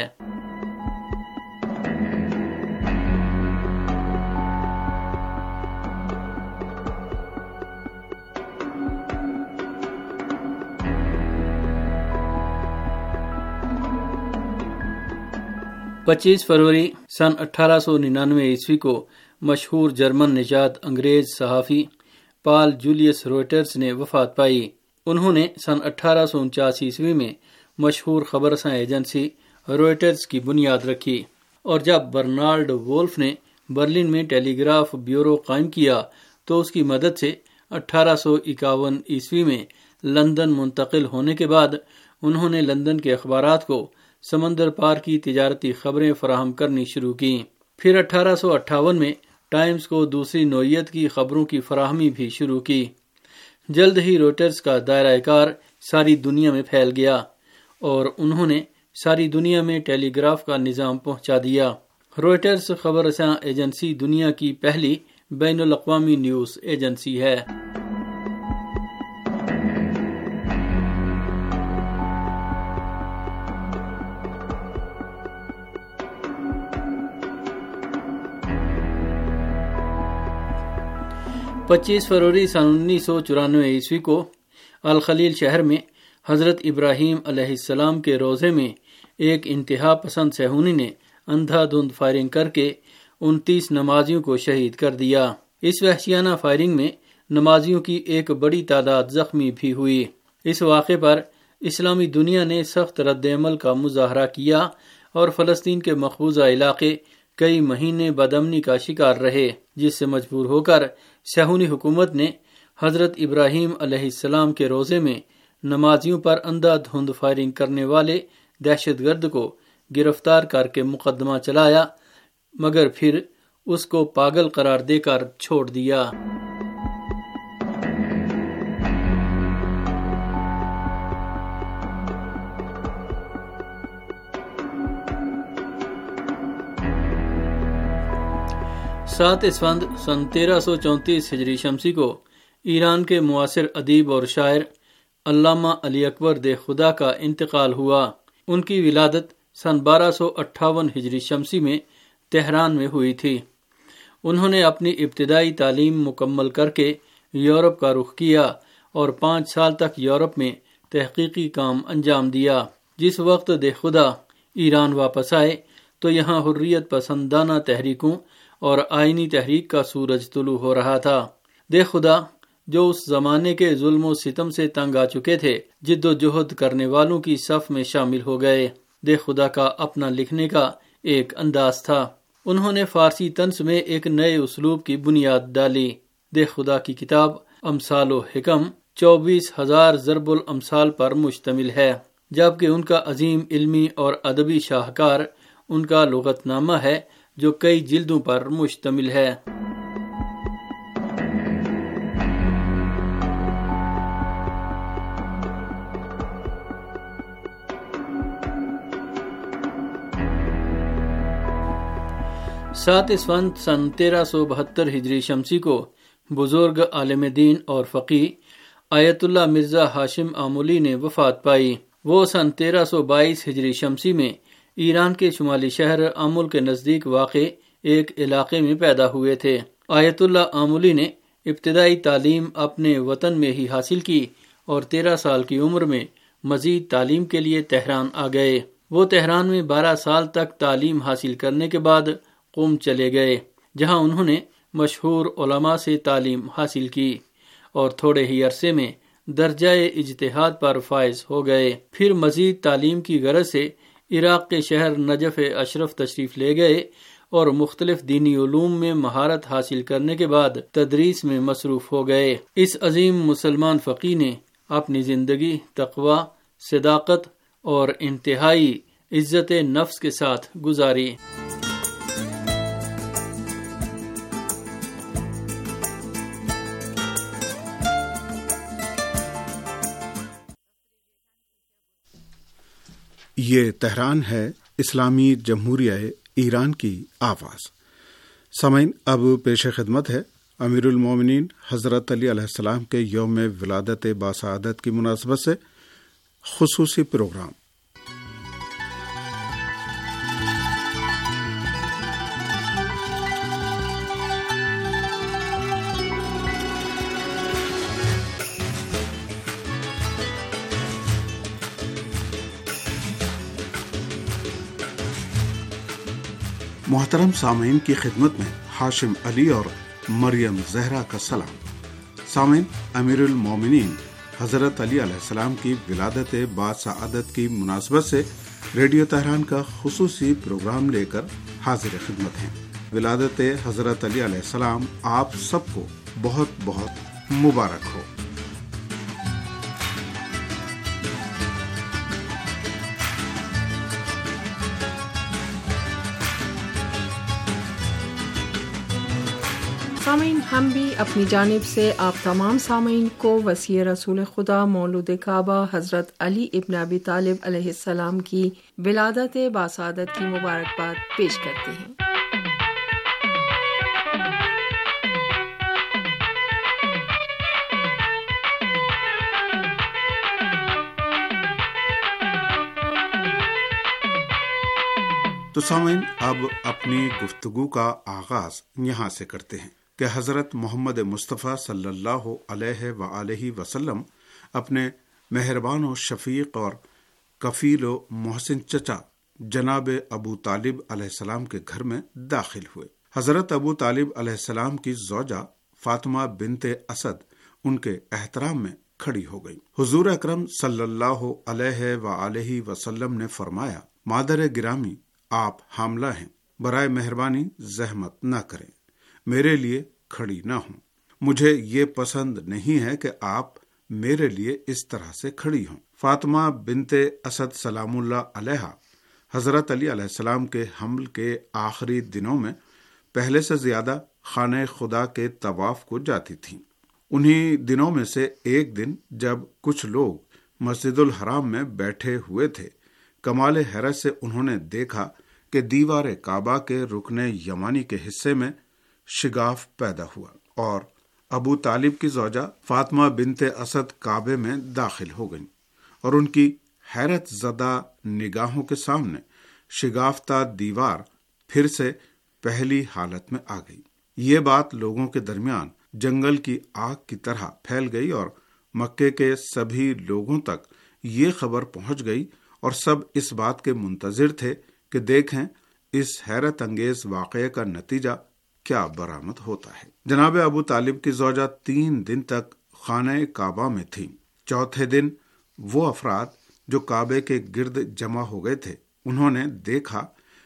پچیس فروری سن اٹھارہ سو ننانوے عیسوی کو مشہور جرمن نژاد انگریز صحافی پال جولیس رویٹرز نے وفات پائی۔ انہوں نے سن اٹھارہ سو انچاس عیسوی میں مشہور خبررساں ایجنسی رویٹرز کی بنیاد رکھی، اور جب برنارڈ وولف نے برلن میں ٹیلی گراف بیورو قائم کیا تو اس کی مدد سے اٹھارہ سو اکاون عیسوی میں لندن منتقل ہونے کے بعد انہوں نے لندن کے اخبارات کو سمندر پار کی تجارتی خبریں فراہم کرنی شروع کی۔ پھر اٹھارہ سو اٹھاون میں ٹائمز کو دوسری نوعیت کی خبروں کی فراہمی بھی شروع کی۔ جلد ہی رویٹرز کا دائرہ کار ساری دنیا میں پھیل گیا اور انہوں نے ساری دنیا میں ٹیلی گراف کا نظام پہنچا دیا۔ رویٹرز خبر رساں ایجنسی دنیا کی پہلی بین الاقوامی نیوز ایجنسی ہے۔ پچیس فروری سن انیس سو چورانوے عیسوی کو الخلیل شہر میں حضرت ابراہیم علیہ السلام کے روضے میں ایک انتہا پسند صہیونی نے اندھا دھند فائرنگ کر کے انتیس نمازیوں کو شہید کر دیا۔ اس وحشیانہ فائرنگ میں نمازیوں کی ایک بڑی تعداد زخمی بھی ہوئی۔ اس واقعے پر اسلامی دنیا نے سخت رد عمل کا مظاہرہ کیا اور فلسطین کے مقبوضہ علاقے کئی مہینے بدامنی کا شکار رہے، جس سے مجبور ہو کر صہیونی حکومت نے حضرت ابراہیم علیہ السلام کے روضے میں نمازیوں پر اندھا دھند فائرنگ کرنے والے دہشت گرد کو گرفتار کر کے مقدمہ چلایا، مگر پھر اس کو پاگل قرار دے کر چھوڑ دیا۔ سات اسفند سن تیرہ سو چونتیس ہجری شمسی کو ایران کے معاصر ادیب اور شاعر علامہ علی اکبر دے خدا کا انتقال ہوا۔ ان کی ولادت سن بارہ سو اٹھاون ہجری شمسی میں تہران میں ہوئی تھی۔ انہوں نے اپنی ابتدائی تعلیم مکمل کر کے یورپ کا رخ کیا اور پانچ سال تک یورپ میں تحقیقی کام انجام دیا۔ جس وقت دے خدا ایران واپس آئے تو یہاں حریت پسندانہ تحریکوں اور آئینی تحریک کا سورج طلوع ہو رہا تھا۔ دے خدا جو اس زمانے کے ظلم و ستم سے تنگ آ چکے تھے، جد و جہد کرنے والوں کی صف میں شامل ہو گئے۔ دے خدا کا اپنا لکھنے کا ایک انداز تھا۔ انہوں نے فارسی طنز میں ایک نئے اسلوب کی بنیاد ڈالی۔ دے خدا کی کتاب امثال و حکم چوبیس ہزار ضرب الامثال پر مشتمل ہے، جبکہ ان کا عظیم علمی اور ادبی شاہکار ان کا لغت نامہ ہے جو کئی جلدوں پر مشتمل ہے۔ سات اسفند سن تیرہ سو بہتر ہجری شمسی کو بزرگ عالم دین اور فقی آیت اللہ مرزا ہاشم آمولی نے وفات پائی۔ وہ سن تیرہ سو بائیس ہجری شمسی میں ایران کے شمالی شہر آمول کے نزدیک واقع ایک علاقے میں پیدا ہوئے تھے۔ آیت اللہ آمولی نے ابتدائی تعلیم اپنے وطن میں ہی حاصل کی اور تیرہ سال کی عمر میں مزید تعلیم کے لیے تہران آ گئے۔ وہ تہران میں بارہ سال تک تعلیم حاصل کرنے کے بعد قم چلے گئے، جہاں انہوں نے مشہور علماء سے تعلیم حاصل کی اور تھوڑے ہی عرصے میں درجہ اجتہاد پر فائز ہو گئے۔ پھر مزید تعلیم کی غرض سے عراق کے شہر نجف اشرف تشریف لے گئے اور مختلف دینی علوم میں مہارت حاصل کرنے کے بعد تدریس میں مصروف ہو گئے۔ اس عظیم مسلمان فقیہ نے اپنی زندگی تقوی، صداقت اور انتہائی عزت نفس کے ساتھ گزاری۔ یہ تہران ہے، اسلامی جمہوریہ ایران کی آواز۔ سامعین، اب پیش خدمت ہے امیر المومنین حضرت علی علیہ السلام کے یوم ولادت باسعادت کی مناسبت سے خصوصی پروگرام۔ محترم سامعین کی خدمت میں ہاشم علی اور مریم زہرا کا سلام۔ سامعین، امیر المومنین حضرت علی علیہ السلام کی ولادت باسعادت کی مناسبت سے ریڈیو تہران کا خصوصی پروگرام لے کر حاضر خدمت ہیں۔ ولادت حضرت علی علیہ السلام آپ سب کو بہت بہت مبارک ہو۔ سامعین، ہم بھی اپنی جانب سے آپ تمام سامعین کو وصی رسول خدا مولود کعبہ حضرت علی ابن ابی طالب علیہ السلام کی ولادت باسعادت کی مبارکباد پیش کرتے ہیں۔ تو سامعین، اب اپنی گفتگو کا آغاز یہاں سے کرتے ہیں کہ حضرت محمد مصطفیٰ صلی اللہ علیہ وآلہ وسلم اپنے مہربان و شفیق اور کفیل و محسن چچا جناب ابو طالب علیہ السلام کے گھر میں داخل ہوئے۔ حضرت ابو طالب علیہ السلام کی زوجہ فاطمہ بنت اسد ان کے احترام میں کھڑی ہو گئی۔ حضور اکرم صلی اللہ علیہ وآلہ وسلم نے فرمایا، مادر گرامی، آپ حاملہ ہیں، برائے مہربانی زحمت نہ کریں، میرے لیے کھڑی نہ ہوں، مجھے یہ پسند نہیں ہے کہ آپ میرے لیے اس طرح سے کھڑی ہوں۔ فاطمہ بنت اسد سلام اللہ علیہا حضرت علی علیہ السلام کے حمل کے آخری دنوں میں پہلے سے زیادہ خانہ خدا کے طواف کو جاتی تھیں۔ انہی دنوں میں سے ایک دن جب کچھ لوگ مسجد الحرام میں بیٹھے ہوئے تھے، کمال حیرت سے انہوں نے دیکھا کہ دیوار کعبہ کے رکن یمانی کے حصے میں شگاف پیدا ہوا اور ابو طالب کی زوجہ فاطمہ بنت اسد کعبے میں داخل ہو گئیں اور ان کی حیرت زدہ نگاہوں کے سامنے شگافتہ دیوار پھر سے پہلی حالت میں آ گئی۔ یہ بات لوگوں کے درمیان جنگل کی آگ کی طرح پھیل گئی اور مکے کے سبھی لوگوں تک یہ خبر پہنچ گئی اور سب اس بات کے منتظر تھے کہ دیکھیں اس حیرت انگیز واقعے کا نتیجہ کیا برآمد ہوتا ہے۔ جناب ابو طالب کی زوجہ تین دن تک خانہ کعبہ میں تھیں۔ چوتھے دن وہ افراد جو کعبے کے گرد جمع ہو گئے تھے، انہوں نے دیکھا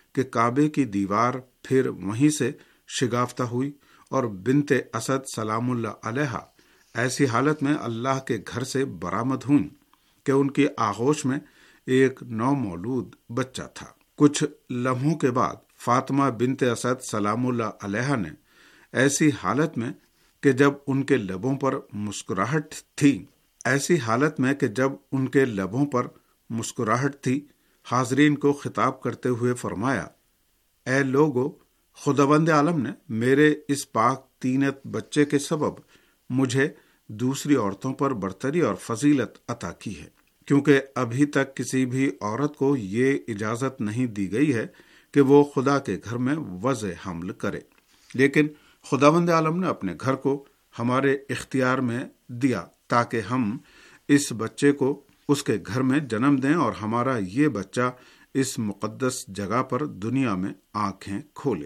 کہ کعبے کی دیوار پھر وہیں سے شگافتہ ہوئی اور بنت اسد سلام اللہ علیہ ایسی حالت میں اللہ کے گھر سے برآمد ہوئیں کہ ان کی آغوش میں ایک نو مولود بچہ تھا۔ کچھ لمحوں کے بعد فاطمہ بنت اسد سلام اللہ علیہ نے ایسی حالت میں کہ جب ان کے لبوں پر مسکراہٹ تھی ایسی حالت میں کہ جب ان کے لبوں پر مسکراہٹ تھی حاضرین کو خطاب کرتے ہوئے فرمایا، اے لوگو، خداوند عالم نے میرے اس پاک تینت بچے کے سبب مجھے دوسری عورتوں پر برتری اور فضیلت عطا کی ہے، کیونکہ ابھی تک کسی بھی عورت کو یہ اجازت نہیں دی گئی ہے کہ وہ خدا کے گھر میں وضع حمل کرے، لیکن خداوند عالم نے اپنے گھر کو ہمارے اختیار میں دیا تاکہ ہم اس بچے کو اس کے گھر میں جنم دیں اور ہمارا یہ بچہ اس مقدس جگہ پر دنیا میں آنکھیں کھولے۔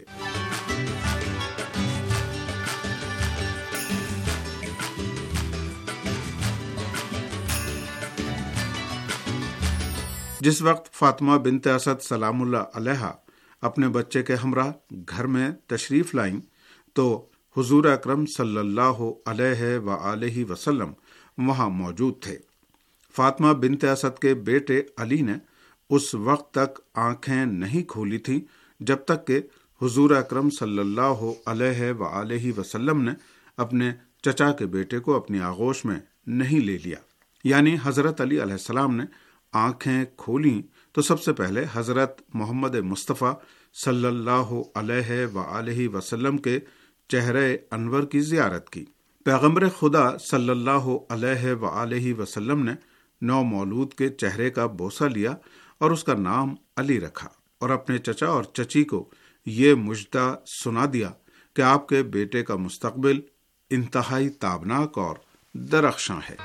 جس وقت فاطمہ بنت اسد سلام اللہ علیہ اپنے بچے کے ہمراہ گھر میں تشریف لائیں تو حضور اکرم صلی اللہ علیہ وآلہ وسلم وہاں موجود تھے۔ فاطمہ بنت اسد کے بیٹے علی نے اس وقت تک آنکھیں نہیں کھولی تھیں جب تک کہ حضور اکرم صلی اللہ علیہ وآلہ وسلم نے اپنے چچا کے بیٹے کو اپنی آغوش میں نہیں لے لیا، یعنی حضرت علی علیہ السلام نے آنکھیں کھولیں تو سب سے پہلے حضرت محمد مصطفیٰ صلی اللہ علیہ وآلہ وسلم کے چہرے انور کی زیارت کی۔ پیغمبر خدا صلی اللہ علیہ وآلہ وسلم نے نو مولود کے چہرے کا بوسہ لیا اور اس کا نام علی رکھا اور اپنے چچا اور چچی کو یہ مژدہ سنا دیا کہ آپ کے بیٹے کا مستقبل انتہائی تابناک اور درخشاں ہے۔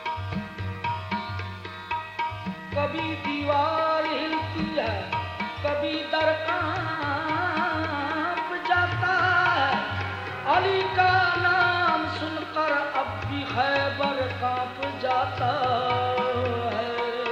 کبھی دیوار ہلتی ہے کبھی در کانپ جاتا ہے، علی کا نام سن کر اب بھی خیبر کانپ جاتا ہے۔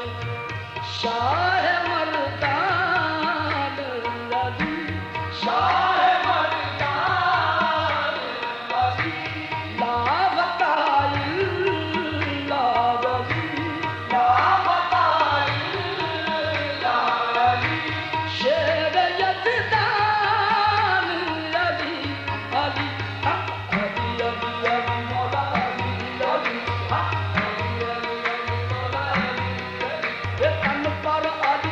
شاہ مردان علی، شاہ مردان علی، لا بتائی لا بتائی لا بتائی لا علی، شیر یزدان علی علی علی علی علی مولا علی علی علی علی علی مولا علی، تن پر علی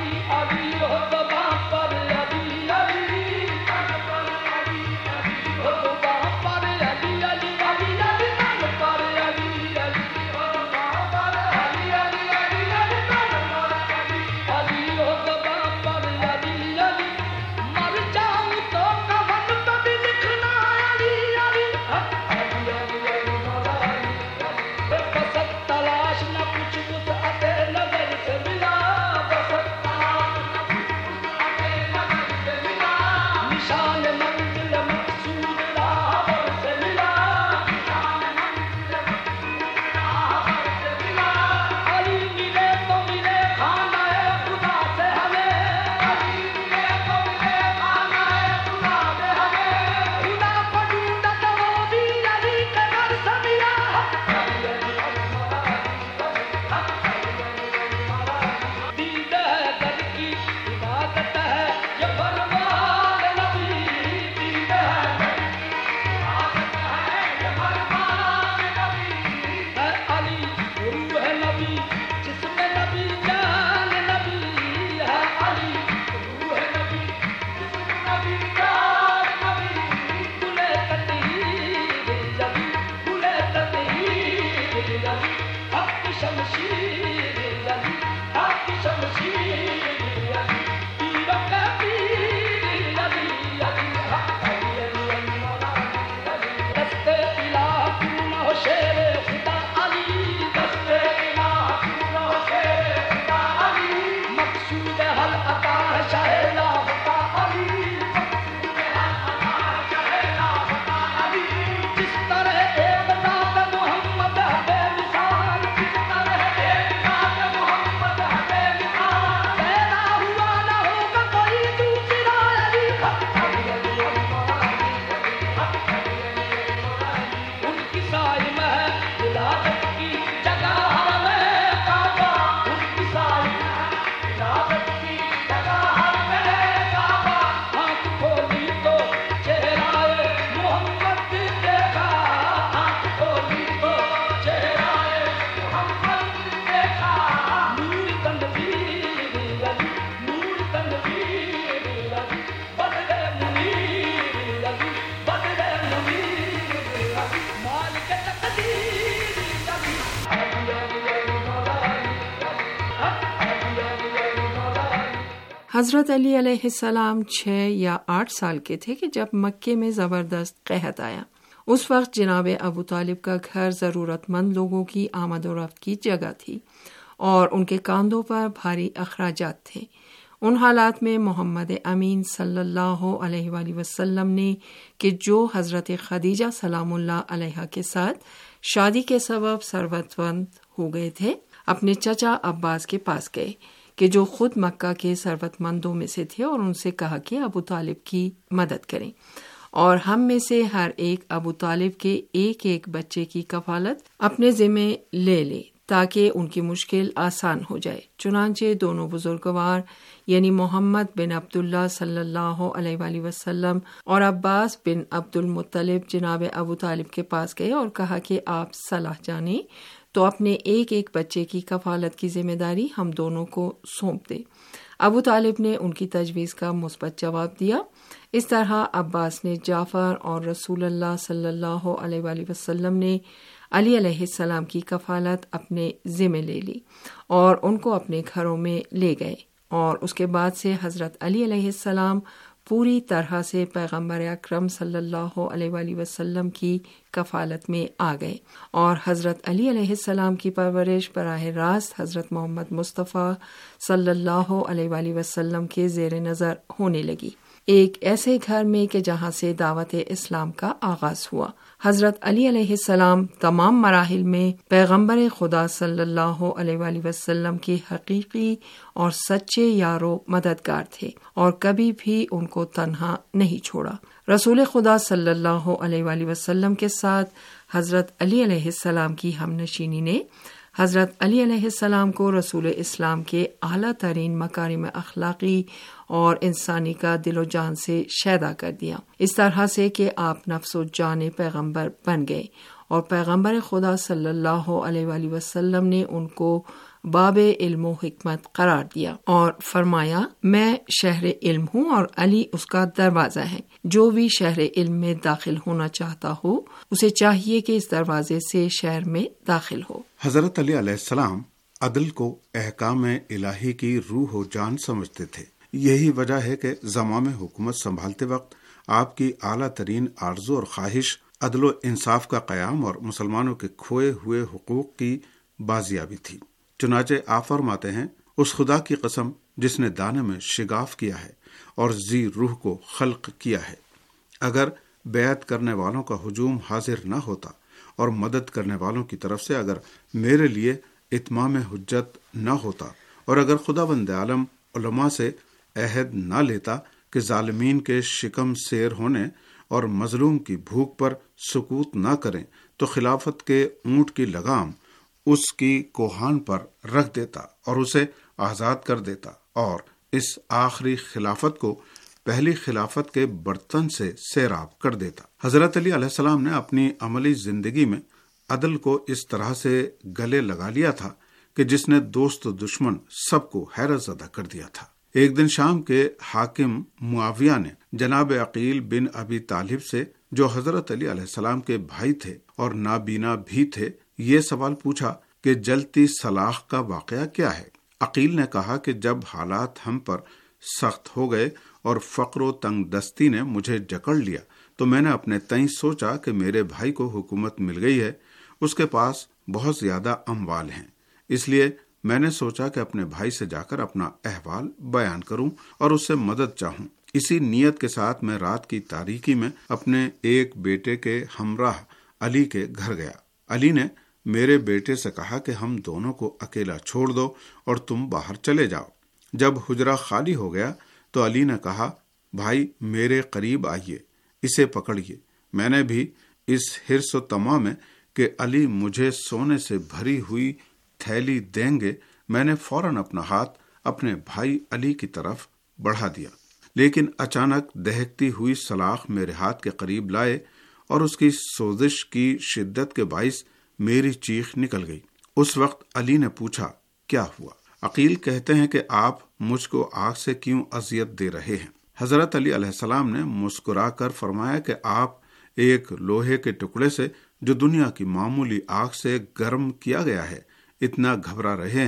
حضرت علی علیہ السلام چھ یا آٹھ سال کے تھے کہ جب مکے میں زبردست قحط آیا۔ اس وقت جناب ابو طالب کا گھر ضرورت مند لوگوں کی آمد و رفت کی جگہ تھی اور ان کے کاندھوں پر بھاری اخراجات تھے۔ ان حالات میں محمد امین صلی اللہ علیہ وآلہ وسلم نے کہ جو حضرت خدیجہ سلام اللہ علیہا کے ساتھ شادی کے سبب ثروت مند ہو گئے تھے، اپنے چچا عباس کے پاس گئے کہ جو خود مکہ کے ثروت مندوں میں سے تھے، اور ان سے کہا کہ ابو طالب کی مدد کریں اور ہم میں سے ہر ایک ابو طالب کے ایک ایک بچے کی کفالت اپنے ذمہ لے لے تاکہ ان کی مشکل آسان ہو جائے۔ چنانچہ دونوں بزرگوار یعنی محمد بن عبداللہ صلی اللہ علیہ وآلہ وسلم اور عباس بن عبد المطلب جناب ابو طالب کے پاس گئے اور کہا کہ آپ صلاح جانیں تو اپنے ایک ایک بچے کی کفالت کی ذمہ داری ہم دونوں کو سونپ دیں۔ ابو طالب نے ان کی تجویز کا مثبت جواب دیا۔ اس طرح عباس نے جعفر اور رسول اللہ صلی اللہ علیہ وآلہ وسلم نے علی علیہ السلام کی کفالت اپنے ذمہ لے لی اور ان کو اپنے گھروں میں لے گئے، اور اس کے بعد سے حضرت علی علیہ السلام پوری طرح سے پیغمبر اکرم صلی اللہ علیہ وآلہ وسلم کی کفالت میں آ گئے، اور حضرت علی علیہ السلام کی پرورش براہ راست حضرت محمد مصطفیٰ صلی اللہ علیہ وآلہ وسلم کے زیر نظر ہونے لگی، ایک ایسے گھر میں کہ جہاں سے دعوت اسلام کا آغاز ہوا۔ حضرت علی علیہ السلام تمام مراحل میں پیغمبر خدا صلی اللہ علیہ وآلہ وسلم کے حقیقی اور سچے یارو مددگار تھے اور کبھی بھی ان کو تنہا نہیں چھوڑا۔ رسول خدا صلی اللہ علیہ وآلہ وسلم کے ساتھ حضرت علی علیہ السلام کی ہم نشینی نے حضرت علی علیہ السلام کو رسول اسلام کے اعلیٰ ترین مکارم اخلاقی اور انسانی کا دل و جان سے شیدا کر دیا، اس طرح سے کہ آپ نفس و جان پیغمبر بن گئے، اور پیغمبر خدا صلی اللہ علیہ وآلہ وسلم نے ان کو باب علم و حکمت قرار دیا اور فرمایا، میں شہر علم ہوں اور علی اس کا دروازہ ہے، جو بھی شہر علم میں داخل ہونا چاہتا ہو اسے چاہیے کہ اس دروازے سے شہر میں داخل ہو۔ حضرت علی علیہ السلام عدل کو احکام الہی کی روح و جان سمجھتے تھے۔ یہی وجہ ہے کہ زمام حکومت سنبھالتے وقت آپ کی اعلیٰ ترین آرزو اور خواہش عدل و انصاف کا قیام اور مسلمانوں کے کھوئے ہوئے حقوق کی بازیابی تھی۔ چنانچہ آپ فرماتے ہیں، اس خدا کی قسم جس نے دانے میں شگاف کیا ہے اور ذی روح کو خلق کیا ہے، اگر بیعت کرنے والوں کا ہجوم حاضر نہ ہوتا اور مدد کرنے والوں کی طرف سے اگر میرے لیے اتمام حجت نہ ہوتا، اور اگر خدا بند عالم علماء سے عہد نہ لیتا کہ ظالمین کے شکم سیر ہونے اور مظلوم کی بھوک پر سکوت نہ کریں، تو خلافت کے اونٹ کی لگام اس کی کوہان پر رکھ دیتا اور اسے آزاد کر دیتا، اور اس آخری خلافت کو پہلی خلافت کے برتن سے سیراب کر دیتا۔ حضرت علی علیہ السلام نے اپنی عملی زندگی میں عدل کو اس طرح سے گلے لگا لیا تھا کہ جس نے دوست و دشمن سب کو حیرت زدہ کر دیا تھا۔ ایک دن شام کے حاکم معاویہ نے جناب عقیل بن ابی طالب سے، جو حضرت علی علیہ السلام کے بھائی تھے اور نابینا بھی تھے، یہ سوال پوچھا کہ جلتی سلاخ کا واقعہ کیا ہے؟ عقیل نے کہا کہ جب حالات ہم پر سخت ہو گئے اور فقر و تنگ دستی نے مجھے جکڑ لیا تو میں نے اپنے تئیں سوچا کہ میرے بھائی کو حکومت مل گئی ہے، اس کے پاس بہت زیادہ اموال ہیں، اس لیے میں نے سوچا کہ اپنے بھائی سے جا کر اپنا احوال بیان کروں اور اس سے مدد چاہوں۔ اسی نیت کے ساتھ میں رات کی تاریکی میں اپنے ایک بیٹے کے ہمراہ علی کے گھر گیا۔ علی نے میرے بیٹے سے کہا کہ ہم دونوں کو اکیلا چھوڑ دو اور تم باہر چلے جاؤ۔ جب حجرہ خالی ہو گیا تو علی نے کہا، بھائی میرے قریب آئیے، اسے پکڑیے۔ میں نے بھی اس حرص و طمع میں کہ علی مجھے سونے سے بھری ہوئی تھیلی دیں گے، میں نے فوراً اپنا ہاتھ اپنے بھائی علی کی طرف بڑھا دیا، لیکن اچانک دہکتی ہوئی سلاخ میرے ہاتھ کے قریب لائے اور اس کی سوزش کی شدت کے باعث میری چیخ نکل گئی۔ اس وقت علی نے پوچھا، کیا ہوا؟ عقیل کہتے ہیں کہ آپ مجھ کو آگ سے کیوں اذیت دے رہے ہیں؟ حضرت علی علیہ السلام نے مسکرا کر فرمایا کہ آپ ایک لوہے کے ٹکڑے سے جو دنیا کی معمولی آگ سے گرم کیا گیا ہے اتنا گھبرا رہے ہیں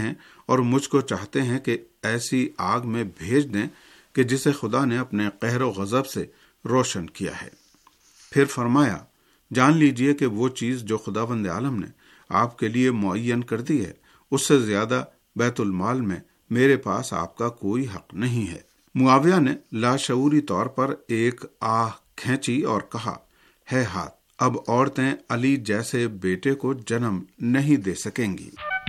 اور مجھ کو چاہتے ہیں کہ ایسی آگ میں بھیج دیں کہ جسے خدا نے اپنے قہر و غضب سے روشن کیا ہے۔ پھر فرمایا، جان لیجئے کہ وہ چیز جو خداوند عالم نے آپ کے لیے معین کر دی ہے، اس سے زیادہ بیت المال میں میرے پاس آپ کا کوئی حق نہیں ہے۔ معاویہ نے لاشعوری طور پر ایک آہ کھینچی اور کہا، ہے ہاتھ، اب عورتیں علی جیسے بیٹے کو جنم نہیں دے سکیں گی۔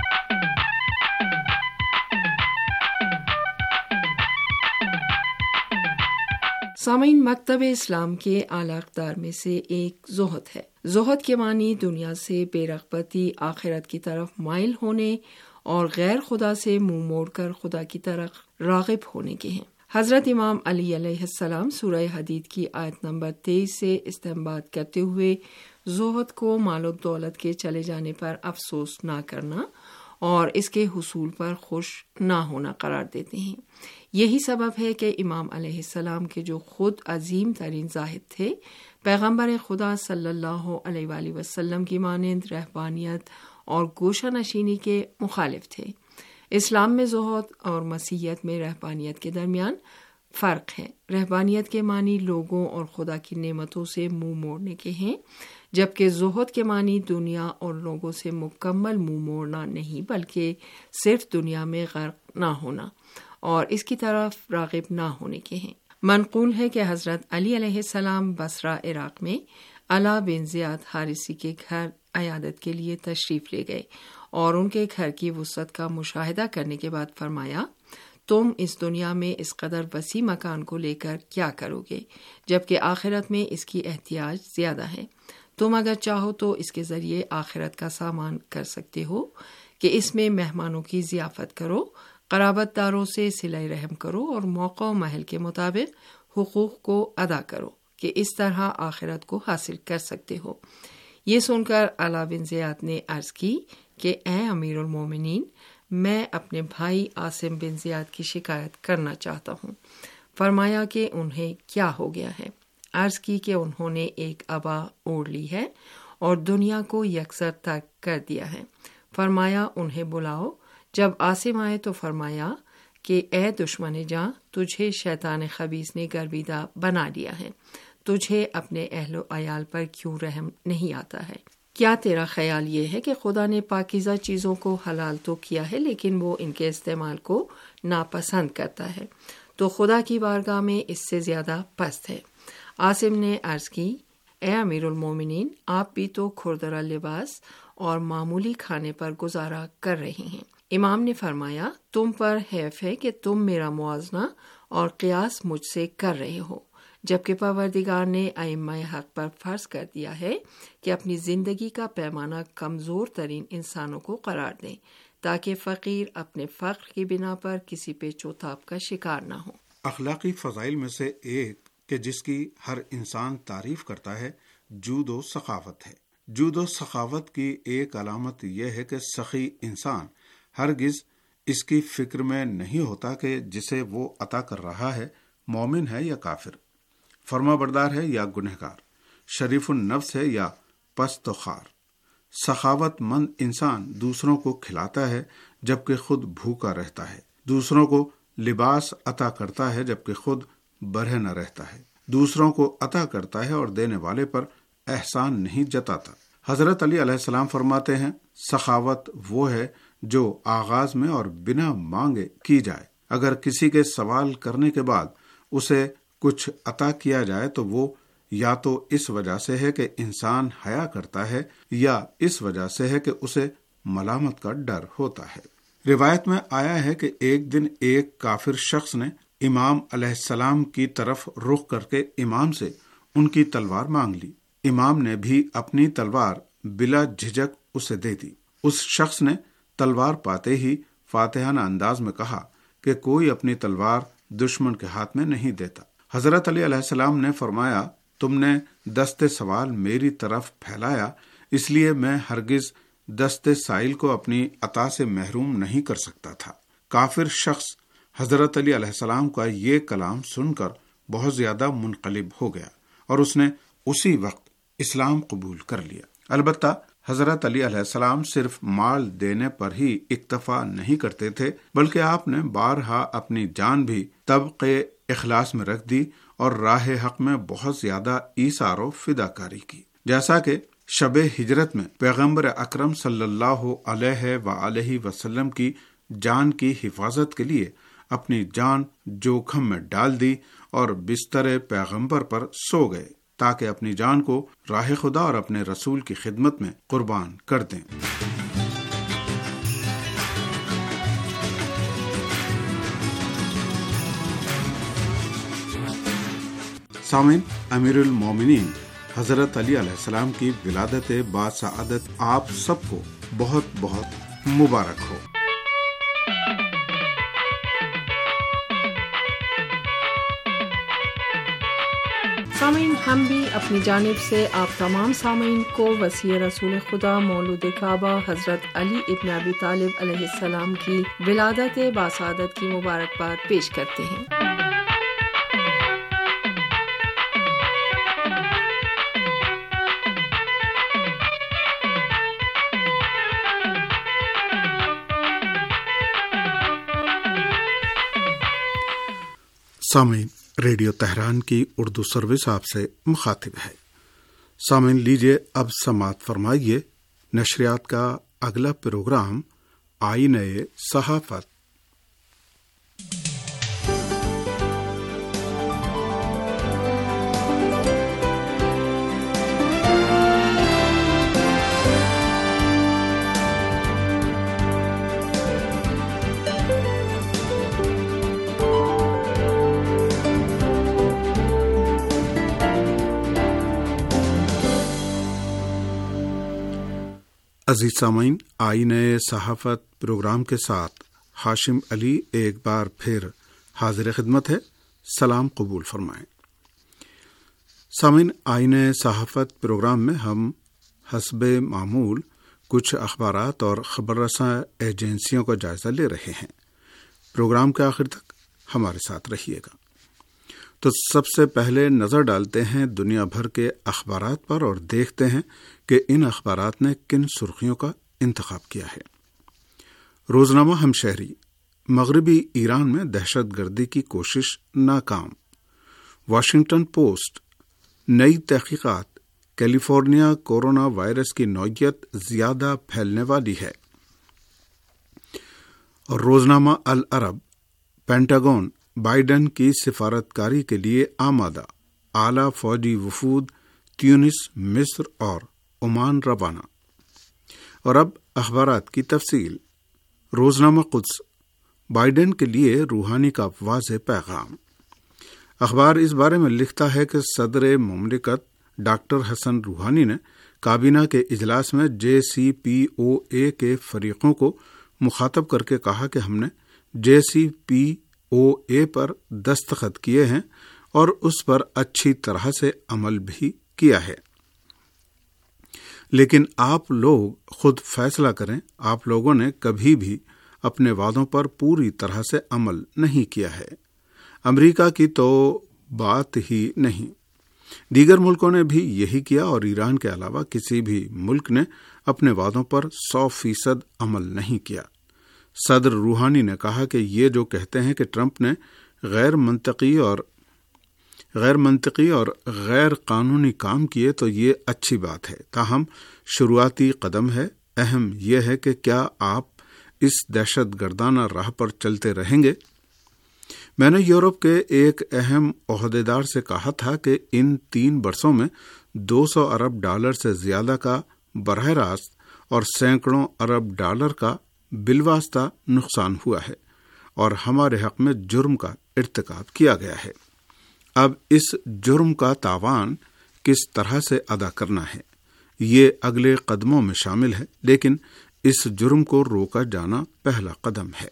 سامعین، مکتب اسلام کے اعلی اقدار میں سے ایک زہد ہے۔ زہد کے معنی دنیا سے بے رغبتی، آخرت کی طرف مائل ہونے اور غیر خدا سے منہ موڑ کر خدا کی طرف راغب ہونے کے ہیں۔ حضرت امام علی علیہ السلام سورہ حدید کی آیت نمبر تیئیس سے استنباط کرتے ہوئے زہد کو مال و دولت کے چلے جانے پر افسوس نہ کرنا اور اس کے حصول پر خوش نہ ہونا قرار دیتے ہیں۔ یہی سبب ہے کہ امام علیہ السلام کے جو خود عظیم ترین زاہد تھے، پیغمبر خدا صلی اللہ علیہ وآلہ وسلم کی مانند رہبانیت اور گوشہ نشینی کے مخالف تھے۔ اسلام میں زہد اور مسیحیت میں رہبانیت کے درمیان فرق ہے۔ رہبانیت کے معنی لوگوں اور خدا کی نعمتوں سے منہ موڑنے کے ہیں، جبکہ زہد کے معنی دنیا اور لوگوں سے مکمل منہ موڑنا نہیں بلکہ صرف دنیا میں غرق نہ ہونا اور اس کی طرف راغب نہ ہونے کے ہیں۔ منقول ہے کہ حضرت علی علیہ السلام بصرہ عراق میں علا بن زیاد حارثی کے گھر عیادت کے لیے تشریف لے گئے اور ان کے گھر کی وسعت کا مشاہدہ کرنے کے بعد فرمایا، تم اس دنیا میں اس قدر وسیع مکان کو لے کر کیا کرو گے جبکہ آخرت میں اس کی احتیاج زیادہ ہے۔ تم اگر چاہو تو اس کے ذریعے آخرت کا سامان کر سکتے ہو کہ اس میں مہمانوں کی ضیافت کرو، قرابت داروں سے صلہ رحم کرو اور موقع و محل کے مطابق حقوق کو ادا کرو کہ اس طرح آخرت کو حاصل کر سکتے ہو۔ یہ سن کر علا بن زیاد نے عرض کی کہ اے امیر المومنین، میں اپنے بھائی عاصم بن زیاد کی شکایت کرنا چاہتا ہوں۔ فرمایا کہ انہیں کیا ہو گیا ہے؟ عرض کی کہ انہوں نے ایک عبا اوڑھ لی ہے اور دنیا کو یکسر ترک کر دیا ہے۔ فرمایا انہیں بلاؤ۔ جب عاصم آئے تو فرمایا کہ اے دشمن جاں، تجھے شیطان خبیث نے گرویدہ بنا لیا ہے، تجھے اپنے اہل و عیال پر کیوں رحم نہیں آتا ہے؟ کیا تیرا خیال یہ ہے کہ خدا نے پاکیزہ چیزوں کو حلال تو کیا ہے لیکن وہ ان کے استعمال کو ناپسند کرتا ہے، تو خدا کی بارگاہ میں اس سے زیادہ پست ہے۔ عاصم نے عرض کی، اے امیر المومنین، آپ بھی تو کھردرا لباس اور معمولی کھانے پر گزارا کر رہے ہیں۔ امام نے فرمایا، تم پر حیف ہے کہ تم میرا موازنہ اور قیاس مجھ سے کر رہے ہو، جبکہ پروردگار نے ائمہ حق پر فرض کر دیا ہے کہ اپنی زندگی کا پیمانہ کمزور ترین انسانوں کو قرار دیں تاکہ فقیر اپنے فقر کی بنا پر کسی پیچ و تاب کا شکار نہ ہو۔ اخلاقی فضائل میں سے ایک کہ جس کی ہر انسان تعریف کرتا ہے، جود و سخاوت ہے۔ جود و سخاوت کی ایک علامت یہ ہے کہ سخی انسان ہرگز اس کی فکر میں نہیں ہوتا کہ جسے وہ عطا کر رہا ہے مومن ہے یا کافر، فرما بردار ہے یا گنہگار، شریف النفس ہے یا پست و خوار۔ سخاوت مند انسان دوسروں کو کھلاتا ہے جبکہ خود بھوکا رہتا ہے، دوسروں کو لباس عطا کرتا ہے جبکہ خود برہنہ نہ رہتا ہے، دوسروں کو عطا کرتا ہے اور دینے والے پر احسان نہیں جتاتا۔ حضرت علی علیہ السلام فرماتے ہیں، سخاوت وہ ہے جو آغاز میں اور بنا مانگے کی جائے۔ اگر کسی کے سوال کرنے کے بعد اسے کچھ عطا کیا جائے تو وہ یا تو اس وجہ سے ہے کہ انسان حیا کرتا ہے یا اس وجہ سے ہے کہ اسے ملامت کا ڈر ہوتا ہے۔ روایت میں آیا ہے کہ ایک دن ایک کافر شخص نے امام علیہ السلام کی طرف رخ کر کے امام سے ان کی تلوار مانگ لی۔ امام نے بھی اپنی تلوار بلا جھجک اسے دے دی۔ اس شخص نے تلوار پاتے ہی فاتحانہ انداز میں کہا کہ کوئی اپنی تلوار دشمن کے ہاتھ میں نہیں دیتا۔ حضرت علی علیہ السلام نے فرمایا، تم نے دست سوال میری طرف پھیلایا، اس لیے میں ہرگز دست سائل کو اپنی عطا سے محروم نہیں کر سکتا تھا۔ کافر شخص حضرت علی علیہ السلام کا یہ کلام سن کر بہت زیادہ منقلب ہو گیا اور اس نے اسی وقت اسلام قبول کر لیا۔ البتہ حضرت علی علیہ السلام صرف مال دینے پر ہی اکتفا نہیں کرتے تھے، بلکہ آپ نے بارہا اپنی جان بھی طبق اخلاص میں رکھ دی اور راہ حق میں بہت زیادہ ایثار و فداکاری کی، جیسا کہ شب ہجرت میں پیغمبر اکرم صلی اللہ علیہ وآلہ وسلم کی جان کی حفاظت کے لیے اپنی جان جوکھم میں ڈال دی اور بستر پیغمبر پر سو گئے تاکہ اپنی جان کو راہ خدا اور اپنے رسول کی خدمت میں قربان کر دیں۔ سامعین، امیر المومنین حضرت علی علیہ السلام کی ولادت باسعادت آپ سب کو بہت بہت مبارک ہو۔ سامعین، ہم بھی اپنی جانب سے آپ تمام سامعین کو وصی رسول خدا مولود کعبہ حضرت علی ابن ابی طالب علیہ السلام کی ولادت باسعادت کی مبارکباد پیش کرتے ہیں۔ سامعین، ریڈیو تہران کی اردو سروس آپ سے مخاطب ہے۔ سامعین، لیجیے اب سماعت فرمائیے نشریات کا اگلا پروگرام آئینہ صحافت۔ عزیز سامعین، آئینہ صحافت پروگرام کے ساتھ ہاشم علی ایک بار پھر حاضر خدمت ہے۔ سلام قبول فرمائیں۔ سامعین، آئینہ صحافت پروگرام میں ہم حسب معمول کچھ اخبارات اور خبر رساں ایجنسیوں کا جائزہ لے رہے ہیں۔ پروگرام کے آخر تک ہمارے ساتھ رہیے گا۔ تو سب سے پہلے نظر ڈالتے ہیں دنیا بھر کے اخبارات پر اور دیکھتے ہیں کہ ان اخبارات نے کن سرخیوں کا انتخاب کیا ہے۔ روزنامہ ہمشہری، مغربی ایران میں دہشت گردی کی کوشش ناکام۔ واشنگٹن پوسٹ، نئی تحقیقات، کیلیفورنیا کورونا وائرس کی نوعیت زیادہ پھیلنے والی ہے۔ اور روزنامہ العرب، پینٹاگون بائیڈن کی سفارتکاری کے لیے آمادہ، اعلیٰ فوجی وفود تیونس، مصر اور عمان روانہ۔ اور اب اخبارات کی تفصیل۔ روزنامہ قدس، بائیڈن کے لیے روحانی کا واضح پیغام۔ اخبار اس بارے میں لکھتا ہے کہ صدر مملکت ڈاکٹر حسن روحانی نے کابینہ کے اجلاس میں جے سی پی او اے کے فریقوں کو مخاطب کر کے کہا کہ ہم نے جے سی پی او اے پر دستخط کیے ہیں اور اس پر اچھی طرح سے عمل بھی کیا ہے، لیکن آپ لوگ خود فیصلہ کریں۔ آپ لوگوں نے کبھی بھی اپنے وعدوں پر پوری طرح سے عمل نہیں کیا ہے۔ امریکہ کی تو بات ہی نہیں، دیگر ملکوں نے بھی یہی کیا، اور ایران کے علاوہ کسی بھی ملک نے اپنے وعدوں پر سو فیصد عمل نہیں کیا۔ صدر روحانی نے کہا کہ یہ جو کہتے ہیں کہ ٹرمپ نے غیر منطقی اور غیر منطقی اور غیر قانونی کام کیے تو یہ اچھی بات ہے، تاہم شروعاتی قدم ہے۔ اہم یہ ہے کہ کیا آپ اس دہشت گردانہ راہ پر چلتے رہیں گے؟ میں نے یورپ کے ایک اہم عہدیدار سے کہا تھا کہ ان تین برسوں میں دو سو ارب ڈالر سے زیادہ کا براہ راست اور سینکڑوں ارب ڈالر کا بالواسطہ نقصان ہوا ہے اور ہمارے حق میں جرم کا ارتکاب کیا گیا ہے۔ اب اس جرم کا تاوان کس طرح سے ادا کرنا ہے، یہ اگلے قدموں میں شامل ہے، لیکن اس جرم کو روکا جانا پہلا قدم ہے۔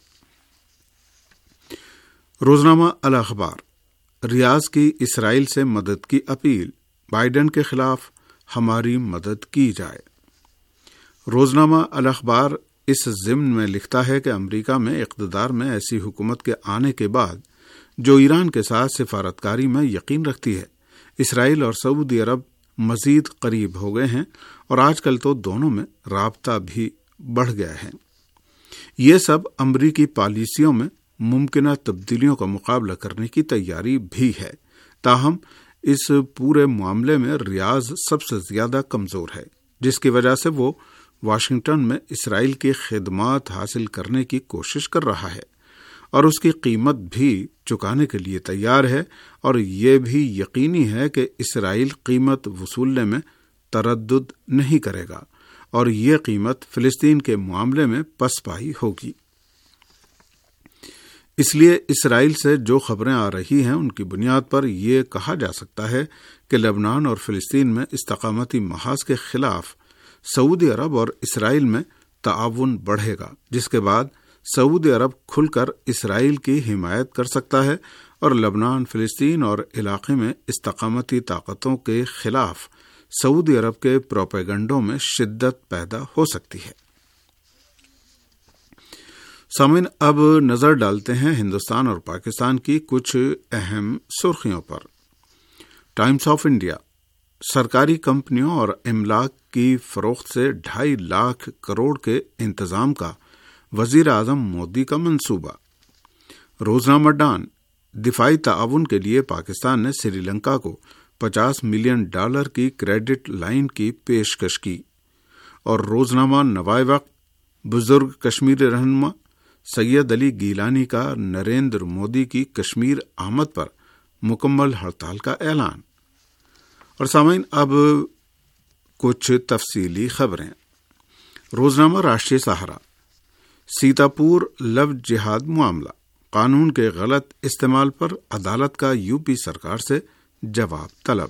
روزنامہ الاخبار، ریاض کی اسرائیل سے مدد کی اپیل، بائیڈن کے خلاف ہماری مدد کی جائے۔ روزنامہ الاخبار اس ضمن میں لکھتا ہے کہ امریکہ میں اقتدار میں ایسی حکومت کے آنے کے بعد جو ایران کے ساتھ سفارتکاری میں یقین رکھتی ہے، اسرائیل اور سعودی عرب مزید قریب ہو گئے ہیں اور آج کل تو دونوں میں رابطہ بھی بڑھ گیا ہے۔ یہ سب امریکی پالیسیوں میں ممکنہ تبدیلیوں کا مقابلہ کرنے کی تیاری بھی ہے، تاہم اس پورے معاملے میں ریاض سب سے زیادہ کمزور ہے، جس کی وجہ سے وہ واشنگٹن میں اسرائیل کی خدمات حاصل کرنے کی کوشش کر رہا ہے اور اس کی قیمت بھی چکانے کے لیے تیار ہے، اور یہ بھی یقینی ہے کہ اسرائیل قیمت وصولنے میں تردد نہیں کرے گا اور یہ قیمت فلسطین کے معاملے میں پسپائی ہوگی۔ اس لیے اسرائیل سے جو خبریں آ رہی ہیں ان کی بنیاد پر یہ کہا جا سکتا ہے کہ لبنان اور فلسطین میں استقامتی محاذ کے خلاف سعودی عرب اور اسرائیل میں تعاون بڑھے گا، جس کے بعد سعودی عرب کھل کر اسرائیل کی حمایت کر سکتا ہے اور لبنان، فلسطین اور علاقے میں استقامتی طاقتوں کے خلاف سعودی عرب کے پروپیگنڈوں میں شدت پیدا ہو سکتی ہے۔ سامعین، اب نظر ڈالتے ہیں ہندوستان اور پاکستان کی کچھ اہم سرخیوں پر۔ ٹائمز آف انڈیا: سرکاری کمپنیوں اور املاک کی فروخت سے ڈھائی لاکھ کروڑ کے انتظام کا وزیر اعظم مودی کا منصوبہ۔ روزنامہ ڈان: دفاعی تعاون کے لیے پاکستان نے سری لنکا کو پچاس ملین ڈالر کی کریڈٹ لائن کی پیشکش کی۔ اور روزنامہ نوائے وقت: بزرگ کشمیری رہنما سید علی گیلانی کا نریندر مودی کی کشمیر آمد پر مکمل ہڑتال کا اعلان۔ اور سامعین، اب کچھ تفصیلی خبریں۔ روزنامہ راشٹریہ سہارا: سیتاپور لو جہاد معاملہ، قانون کے غلط استعمال پر عدالت کا یو پی سرکار سے جواب طلب۔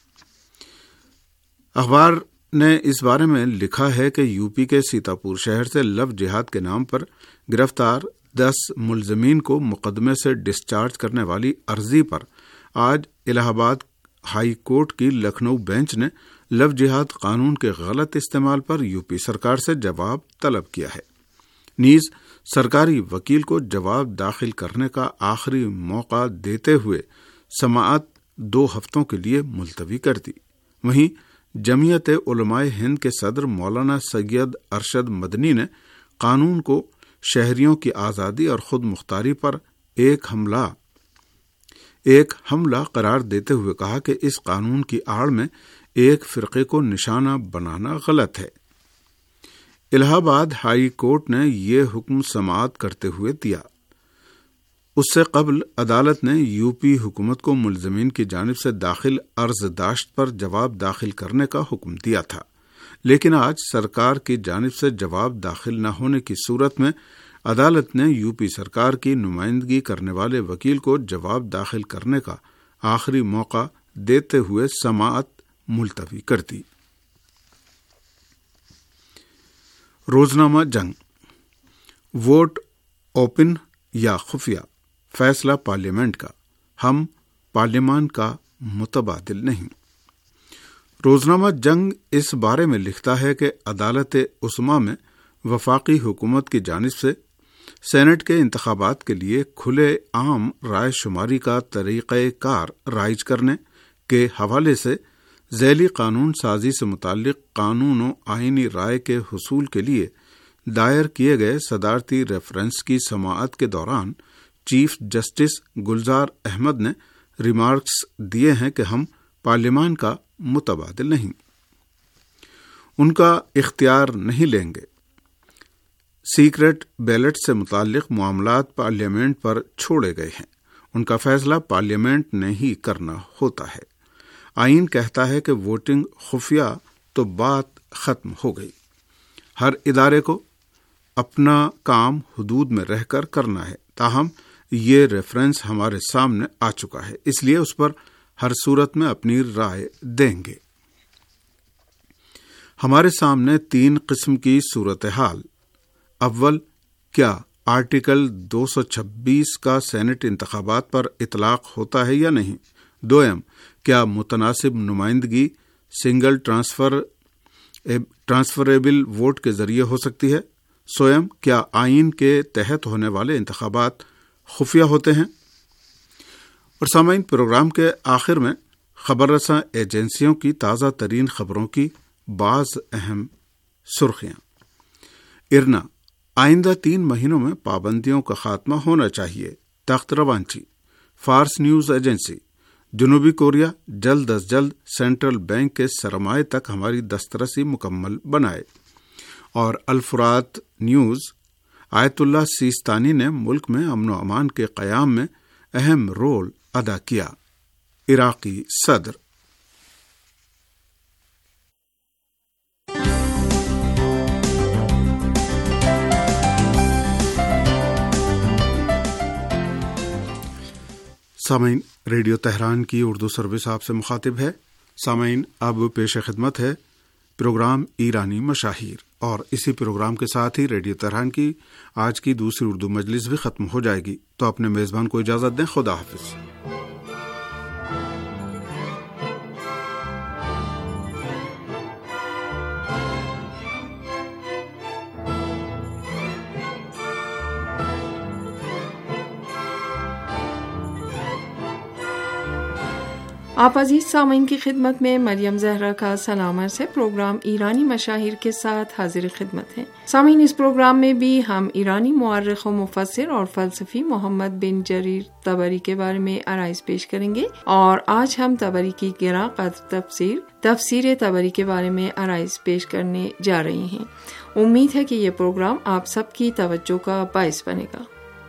اخبار نے اس بارے میں لکھا ہے کہ یو پی کے سیتاپور شہر سے لو جہاد کے نام پر گرفتار دس ملزمین کو مقدمے سے ڈسچارج کرنے والی عرضی پر آج الہ آباد ہائی کورٹ کی لکھنؤ بینچ نے لو جہاد قانون کے غلط استعمال پر یو پی سرکار سے جواب طلب کیا ہے۔ نیز سرکاری وکیل کو جواب داخل کرنے کا آخری موقع دیتے ہوئے سماعت دو ہفتوں کے لیے ملتوی کر دی۔ وہیں جمعیت علماء ہند کے صدر مولانا سید ارشد مدنی نے قانون کو شہریوں کی آزادی اور خود مختاری پر ایک حملہ ایک حملہ قرار دیتے ہوئے کہا کہ اس قانون کی آڑ میں ایک فرقے کو نشانہ بنانا غلط ہے۔ الہ آباد ہائی کورٹ نے یہ حکم سماعت کرتے ہوئے دیا۔ اس سے قبل عدالت نے یو پی حکومت کو ملزمین کی جانب سے داخل عرض داشت پر جواب داخل کرنے کا حکم دیا تھا، لیکن آج سرکار کی جانب سے جواب داخل نہ ہونے کی صورت میں عدالت نے یو پی سرکار کی نمائندگی کرنے والے وکیل کو جواب داخل کرنے کا آخری موقع دیتے ہوئے سماعت ملتوی کر دی۔ روزنامہ جنگ: ووٹ اوپن یا خفیہ، فیصلہ پارلیمنٹ کا، ہم پارلیمان کا متبادل نہیں۔ روزنامہ جنگ اس بارے میں لکھتا ہے کہ عدالت عظمیٰ میں وفاقی حکومت کی جانب سے سینٹ کے انتخابات کے لیے کھلے عام رائے شماری کا طریقہ کار رائج کرنے کے حوالے سے ذیلی قانون سازی سے متعلق قانون و آئینی رائے کے حصول کے لیے دائر کیے گئے صدارتی ریفرنس کی سماعت کے دوران چیف جسٹس گلزار احمد نے ریمارکس دیے ہیں کہ ہم پارلیمان کا متبادل نہیں، ان کا اختیار نہیں لیں گے۔ سیکرٹ بیلٹ سے متعلق معاملات پارلیمنٹ پر چھوڑے گئے ہیں، ان کا فیصلہ پارلیمنٹ نے ہی کرنا ہوتا ہے۔ آئین کہتا ہے کہ ووٹنگ خفیہ تو بات ختم ہو گئی، ہر ادارے کو اپنا کام حدود میں رہ کر کرنا ہے، تاہم یہ ریفرنس ہمارے سامنے آ چکا ہے، اس لیے اس پر ہر صورت میں اپنی رائے دیں گے۔ ہمارے سامنے تین قسم کی صورتحال: اول، کیا آرٹیکل دو سو چھبیس کا سینٹ انتخابات پر اطلاق ہوتا ہے یا نہیں؟ دویم، کیا متناسب نمائندگی سنگل ٹرانسفر ٹرانسفریبل ووٹ کے ذریعے ہو سکتی ہے؟ سویم، کیا آئین کے تحت ہونے والے انتخابات خفیہ ہوتے ہیں؟ اور سامعین، پروگرام کے آخر میں خبر رساں ایجنسیوں کی تازہ ترین خبروں کی بعض اہم سرخیاں۔ ارنا، آئندہ تین مہینوں میں پابندیوں کا خاتمہ ہونا چاہیے، تخت روانچی۔ فارس نیوز ایجنسی، جنوبی کوریا جلد از جلد سینٹرل بینک کے سرمائے تک ہماری دسترسی مکمل بنائے۔ اور الفرات نیوز، آیت اللہ سیستانی نے ملک میں امن و امان کے قیام میں اہم رول ادا کیا، عراقی صدر۔ سامعین، ریڈیو تہران کی اردو سروس آپ سے مخاطب ہے۔ سامعین، اب پیش خدمت ہے پروگرام ایرانی مشاہیر، اور اسی پروگرام کے ساتھ ہی ریڈیو تہران کی آج کی دوسری اردو مجلس بھی ختم ہو جائے گی۔ تو اپنے میزبان کو اجازت دیں، خدا حافظ۔ آپ عزیز سامعین کی خدمت میں مریم زہرا کا سلام عرض ہے۔ پروگرام ایرانی مشاہیر کے ساتھ حاضر خدمت ہے۔ سامعین، اس پروگرام میں بھی ہم ایرانی مورخ و مفسر اور فلسفی محمد بن جریر طبری کے بارے میں آرائز پیش کریں گے، اور آج ہم طبری کی گراں قدر تفسیر تفسیر طبری کے بارے میں آرائز پیش کرنے جا رہے ہیں۔ امید ہے کہ یہ پروگرام آپ سب کی توجہ کا باعث بنے گا۔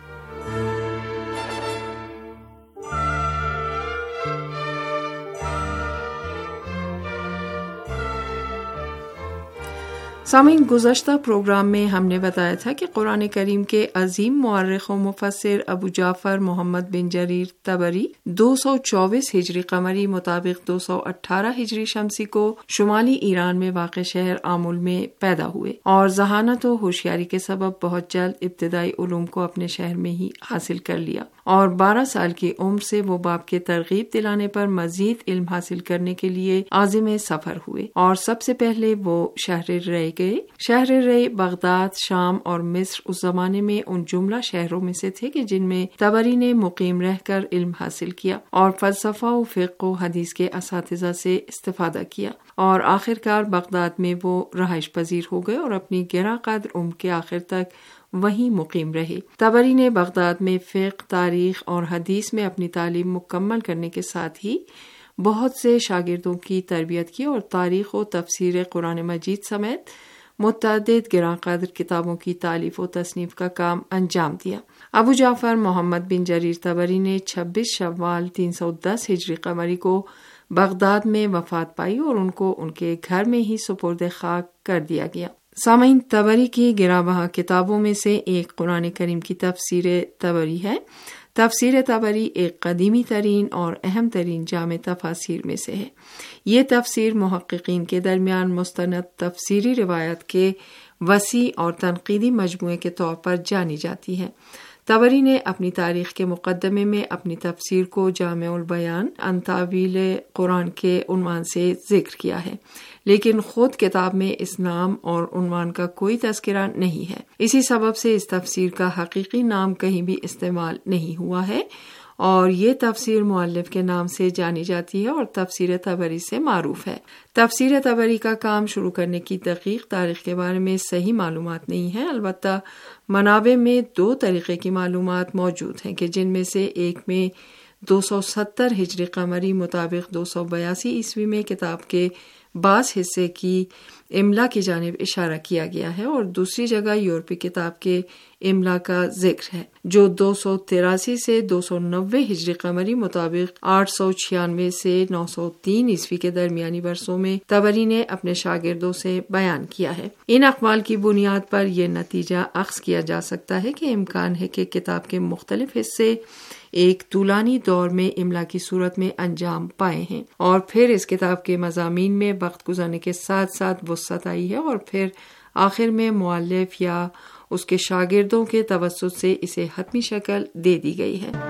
سامعین، گزشتہ پروگرام میں ہم نے بتایا تھا کہ قرآن کریم کے عظیم مورخ و مفسر ابو جعفر محمد بن جریر طبری دو سو چوبیس ہجری قمری مطابق دو سو اٹھارہ ہجری شمسی کو شمالی ایران میں واقع شہر آمول میں پیدا ہوئے، اور ذہانت و ہوشیاری کے سبب بہت جلد ابتدائی علوم کو اپنے شہر میں ہی حاصل کر لیا، اور بارہ سال کی عمر سے وہ باپ کے ترغیب دلانے پر مزید علم حاصل کرنے کے لیے عازم سفر ہوئے، اور سب سے پہلے وہ شہر رے گئے۔ شہر رے بغداد، شام اور مصر اس زمانے میں ان جملہ شہروں میں سے تھے کہ جن میں طبری نے مقیم رہ کر علم حاصل کیا اور فلسفہ و فقہ و حدیث کے اساتذہ سے استفادہ کیا، اور آخرکار بغداد میں وہ رہائش پذیر ہو گئے اور اپنی گراں قدر عمر کے آخر تک وہیں مقیم رہے۔ طبری نے بغداد میں فقہ، تاریخ اور حدیث میں اپنی تعلیم مکمل کرنے کے ساتھ ہی بہت سے شاگردوں کی تربیت کی، اور تاریخ و تفسیر قرآن مجید سمیت متعدد گراں قدر کتابوں کی تالیف و تصنیف کا کام انجام دیا۔ ابو جعفر محمد بن جریر طبری نے چھبیس شوال تین سو دس ہجری قمری کو بغداد میں وفات پائی، اور ان کو ان کے گھر میں ہی سپرد خاک کر دیا گیا۔ سامعین، طبری کی گراں بہا کتابوں میں سے ایک قرآن کریم کی تفسیر طبری ہے۔ تفسیر طبری ایک قدیمی ترین اور اہم ترین جامع تفاسیر میں سے ہے۔ یہ تفسیر محققین کے درمیان مستند تفسیری روایت کے وسیع اور تنقیدی مجموعے کے طور پر جانی جاتی ہے۔ طبری نے اپنی تاریخ کے مقدمے میں اپنی تفسیر کو جامع البیان عن تاویل قرآن کے عنوان سے ذکر کیا ہے، لیکن خود کتاب میں اس نام اور عنوان کا کوئی تذکرہ نہیں ہے۔ اسی سبب سے اس تفسیر کا حقیقی نام کہیں بھی استعمال نہیں ہوا ہے، اور یہ تفسیر مؤلف کے نام سے جانی جاتی ہے اور تفسیر طبری سے معروف ہے۔ تفسیر طبری کا کام شروع کرنے کی دقیق تاریخ کے بارے میں صحیح معلومات نہیں ہے، البتہ منابع میں دو طریقے کی معلومات موجود ہیں کہ جن میں سے ایک میں دو سو ستر ہجری قمری مطابق دو سو بیاسی عیسوی میں کتاب کے بعض حصے کی املا کی جانب اشارہ کیا گیا ہے، اور دوسری جگہ یورپی کتاب کے املا کا ذکر ہے جو دو سو تراسی سے دو سو نوے ہجری قمری مطابق آٹھ سو چھیانوے سے نو سو تین عیسوی کے درمیانی برسوں میں طبری نے اپنے شاگردوں سے بیان کیا ہے۔ ان اقوال کی بنیاد پر یہ نتیجہ اخذ کیا جا سکتا ہے کہ امکان ہے کہ کتاب کے مختلف حصے ایک طولانی دور میں املا کی صورت میں انجام پائے ہیں، اور پھر اس کتاب کے مضامین میں وقت گزرنے کے ساتھ ساتھ وسعت آئی ہے، اور پھر آخر میں مؤلف یا اس کے شاگردوں کے توسط سے اسے حتمی شکل دے دی گئی ہے۔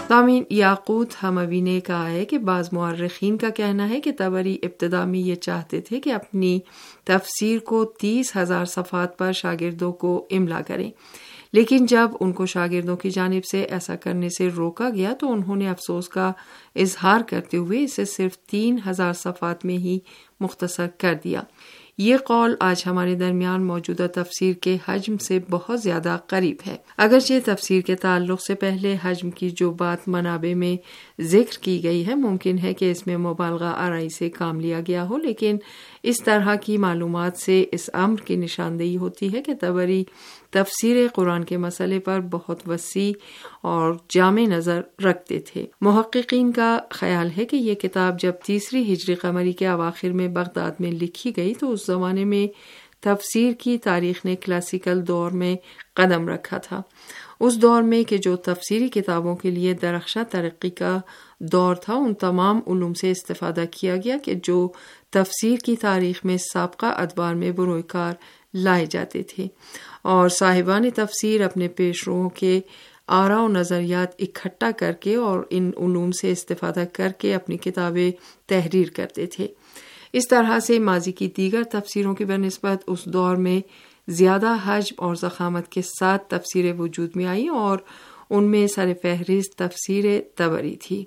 سامعین، یاقوت حموی نے کہا ہے کہ بعض مورخین کا کہنا ہے کہ طبری ابتدا میں یہ چاہتے تھے کہ اپنی تفسیر کو تیس ہزار صفحات پر شاگردوں کو املا کریں، لیکن جب ان کو شاگردوں کی جانب سے ایسا کرنے سے روکا گیا تو انہوں نے افسوس کا اظہار کرتے ہوئے اسے صرف تین ہزار صفحات میں ہی مختصر کر دیا۔ یہ قول آج ہمارے درمیان موجودہ تفسیر کے حجم سے بہت زیادہ قریب ہے۔ اگرچہ تفسیر کے تعلق سے پہلے حجم کی جو بات منابع میں ذکر کی گئی ہے ممکن ہے کہ اس میں مبالغہ آرائی سے کام لیا گیا ہو، لیکن اس طرح کی معلومات سے اس امر کی نشاندہی ہوتی ہے کہ طبری تفسیر قرآن کے مسئلے پر بہت وسیع اور جامع نظر رکھتے تھے۔ محققین کا خیال ہے کہ یہ کتاب جب تیسری ہجری قمری کے اواخر میں بغداد میں لکھی گئی تو اس زمانے میں تفسیر کی تاریخ نے کلاسیکل دور میں قدم رکھا تھا، اس دور میں کہ جو تفسیری کتابوں کے لیے درخشاں ترقی کا دور تھا۔ ان تمام علوم سے استفادہ کیا گیا کہ جو تفسیر کی تاریخ میں سابقہ ادوار میں بروئے کار لائے جاتے تھے، اور صاحبان تفسیر اپنے پیش روؤں کے آراء و نظریات اکٹھا کر کے اور ان علوم سے استفادہ کر کے اپنی کتابیں تحریر کرتے تھے۔ اس طرح سے ماضی کی دیگر تفسیروں کی بنسبت اس دور میں زیادہ حجم اور ضخامت کے ساتھ تفسیریں وجود میں آئی اور ان میں سر فہرست تفسیر طبری تھی۔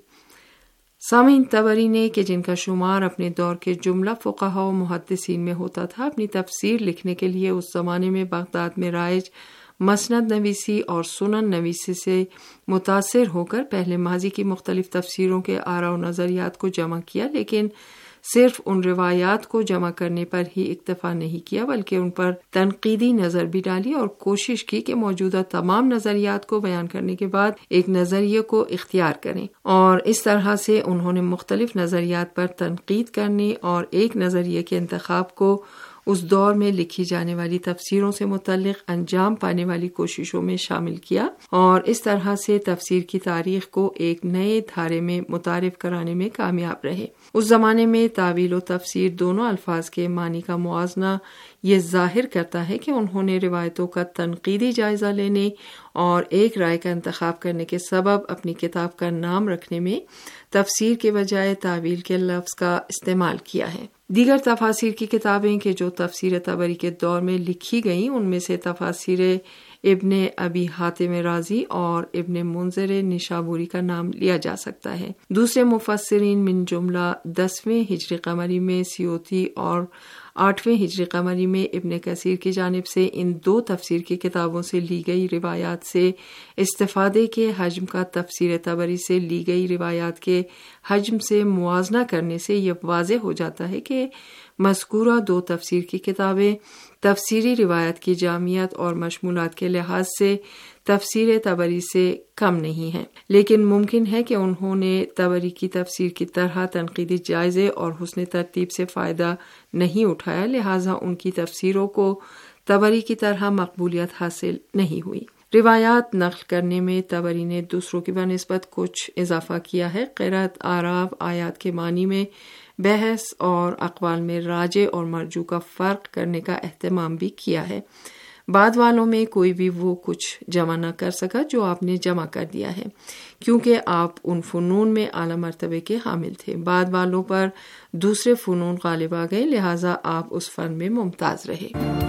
سامعین، طبری نے کہ جن کا شمار اپنے دور کے جملہ فقہا و محدثین میں ہوتا تھا، اپنی تفسیر لکھنے کے لیے اس زمانے میں بغداد میں رائج مسند نویسی اور سنن نویسی سے متاثر ہو کر پہلے ماضی کی مختلف تفسیروں کے آراء و نظریات کو جمع کیا، لیکن صرف ان روایات کو جمع کرنے پر ہی اکتفا نہیں کیا بلکہ ان پر تنقیدی نظر بھی ڈالی اور کوشش کی کہ موجودہ تمام نظریات کو بیان کرنے کے بعد ایک نظریے کو اختیار کریں، اور اس طرح سے انہوں نے مختلف نظریات پر تنقید کرنے اور ایک نظریے کے انتخاب کو اس دور میں لکھی جانے والی تفسیروں سے متعلق انجام پانے والی کوششوں میں شامل کیا، اور اس طرح سے تفسیر کی تاریخ کو ایک نئے دھارے میں متعارف کرانے میں کامیاب رہے۔ اس زمانے میں تعویل و تفسیر دونوں الفاظ کے معنی کا موازنہ یہ ظاہر کرتا ہے کہ انہوں نے روایتوں کا تنقیدی جائزہ لینے اور ایک رائے کا انتخاب کرنے کے سبب اپنی کتاب کا نام رکھنے میں تفسیر کے بجائے تعویل کے لفظ کا استعمال کیا ہے۔ دیگر تفاسیر کی کتابیں کہ جو تفسیر طبری کے دور میں لکھی گئیں ان میں سے تفاسیر ابن ابی حاتم رازی اور ابن منذر نشابوری کا نام لیا جا سکتا ہے۔ دوسرے مفسرین من جملہ دسویں ہجری قمری میں سیوطی اور آٹھویں ہجری قمری میں ابن کثیر کی جانب سے ان دو تفسیر کی کتابوں سے لی گئی روایات سے استفادے کے حجم کا تفسیر طبری سے لی گئی روایات کے حجم سے موازنہ کرنے سے یہ واضح ہو جاتا ہے کہ مذکورہ دو تفسیر کی کتابیں تفسیری روایت کی جامعیت اور مشمولات کے لحاظ سے تفسیر طبری سے کم نہیں ہیں، لیکن ممکن ہے کہ انہوں نے طبری کی تفسیر کی طرح تنقیدی جائزے اور حسن ترتیب سے فائدہ نہیں اٹھایا، لہٰذا ان کی تفسیروں کو طبری کی طرح مقبولیت حاصل نہیں ہوئی۔ روایات نقل کرنے میں طبری نے دوسروں کی بنسبت کچھ اضافہ کیا ہے۔ قرأت، اعراب، آیات کے معنی میں بحث اور اقوال میں راجع اور مرجو کا فرق کرنے کا اہتمام بھی کیا ہے۔ بعد والوں میں کوئی بھی وہ کچھ جمع نہ کر سکا جو آپ نے جمع کر دیا ہے، کیونکہ آپ ان فنون میں اعلیٰ مرتبے کے حامل تھے۔ بعد والوں پر دوسرے فنون غالب آ گئے، لہٰذا آپ اس فن میں ممتاز رہے۔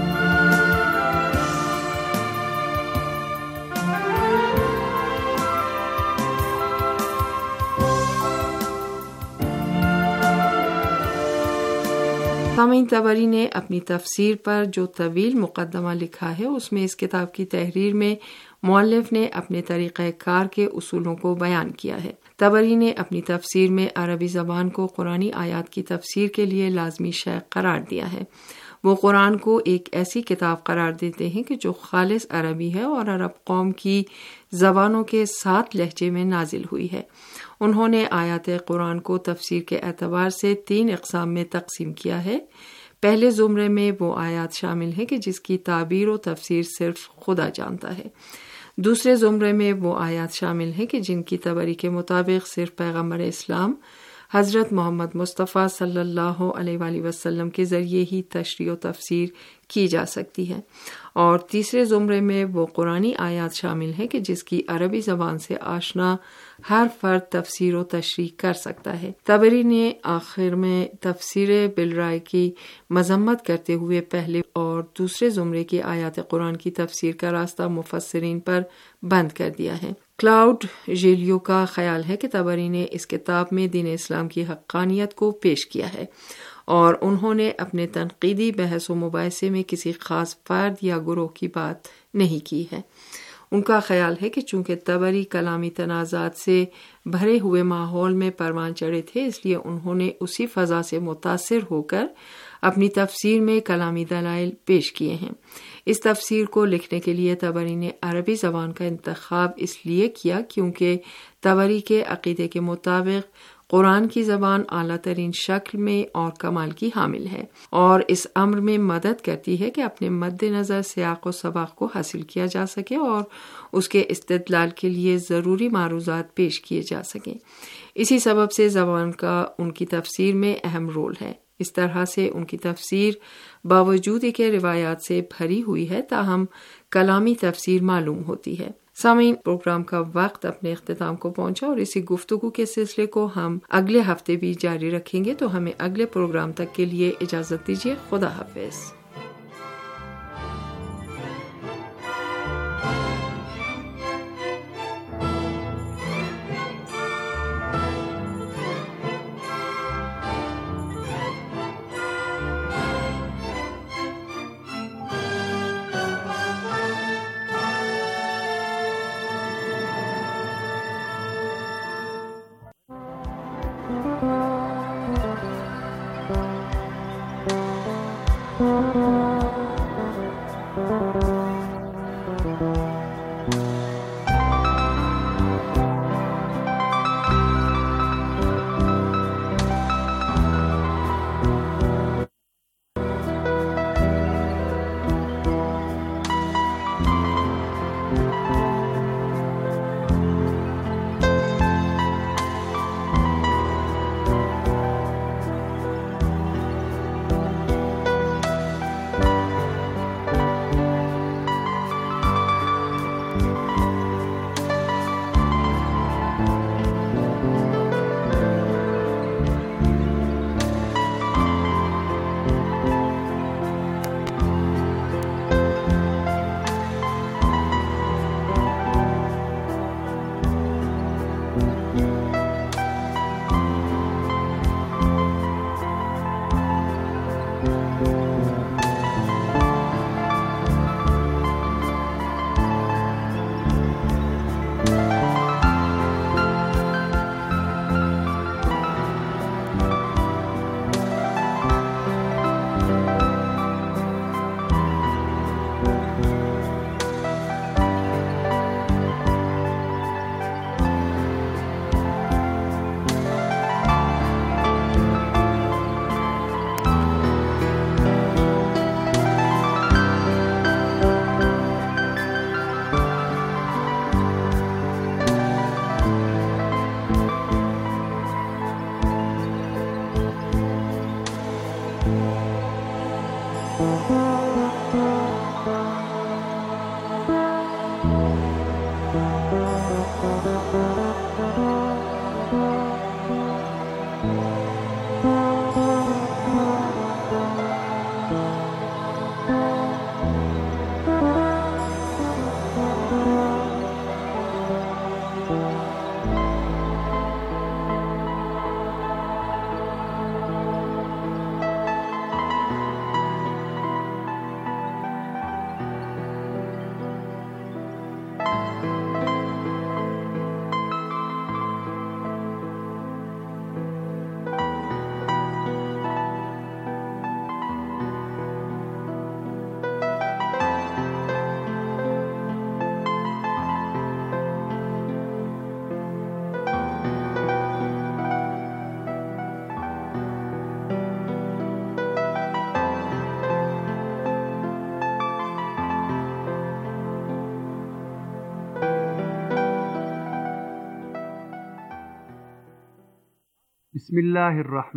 سامعین، طبری نے اپنی تفسیر پر جو طویل مقدمہ لکھا ہے اس میں اس کتاب کی تحریر میں مؤلف نے اپنے طریقہ کار کے اصولوں کو بیان کیا ہے۔ طبری نے اپنی تفسیر میں عربی زبان کو قرآنی آیات کی تفسیر کے لیے لازمی شے قرار دیا ہے۔ وہ قرآن کو ایک ایسی کتاب قرار دیتے ہیں کہ جو خالص عربی ہے اور عرب قوم کی زبانوں کے سات لہجے میں نازل ہوئی ہے۔ انہوں نے آیات قرآن کو تفسیر کے اعتبار سے تین اقسام میں تقسیم کیا ہے۔ پہلے زمرے میں وہ آیات شامل ہیں کہ جس کی تعبیر و تفسیر صرف خدا جانتا ہے۔ دوسرے زمرے میں وہ آیات شامل ہیں کہ جن کی طبری کے مطابق صرف پیغمبر اسلام حضرت محمد مصطفیٰ صلی اللہ علیہ وآلہ وسلم کے ذریعے ہی تشریح و تفسیر کی جا سکتی ہے، اور تیسرے زمرے میں وہ قرآنی آیات شامل ہیں کہ جس کی عربی زبان سے آشنا ہر فرد تفسیر و تشریح کر سکتا ہے۔ طبری نے آخر میں تفسیر بالرائے کی مذمت کرتے ہوئے پہلے اور دوسرے زمرے کی آیات قرآن کی تفسیر کا راستہ مفسرین پر بند کر دیا ہے۔ کلاؤڈ جیلیو کا خیال ہے کہ طبری نے اس کتاب میں دین اسلام کی حقانیت کو پیش کیا ہے، اور انہوں نے اپنے تنقیدی بحث و مباحثے میں کسی خاص فرد یا گروہ کی بات نہیں کی ہے۔ ان کا خیال ہے کہ چونکہ طبری کلامی تنازعات سے بھرے ہوئے ماحول میں پروان چڑھے تھے، اس لیے انہوں نے اسی فضا سے متاثر ہو کر اپنی تفسیر میں کلامی دلائل پیش کیے ہیں۔ اس تفسیر کو لکھنے کے لیے طبری نے عربی زبان کا انتخاب اس لیے کیا کیونکہ طبری کے عقیدے کے مطابق قرآن کی زبان اعلیٰ ترین شکل میں اور کمال کی حامل ہے، اور اس امر میں مدد کرتی ہے کہ اپنے مد نظر سیاق و سباق کو حاصل کیا جا سکے اور اس کے استدلال کے لیے ضروری معروضات پیش کیے جا سکیں۔ اسی سبب سے زبان کا ان کی تفسیر میں اہم رول ہے۔ اس طرح سے ان کی تفسیر باوجود کہ روایات سے بھری ہوئی ہے، تاہم کلامی تفسیر معلوم ہوتی ہے۔ سامعین، پروگرام کا وقت اپنے اختتام کو پہنچا، اور اسی گفتگو کے سلسلے کو ہم اگلے ہفتے بھی جاری رکھیں گے، تو ہمیں اگلے پروگرام تک کے لیے اجازت دیجیے۔ خدا حافظ۔ Thank you. بسم اللہ الرحمن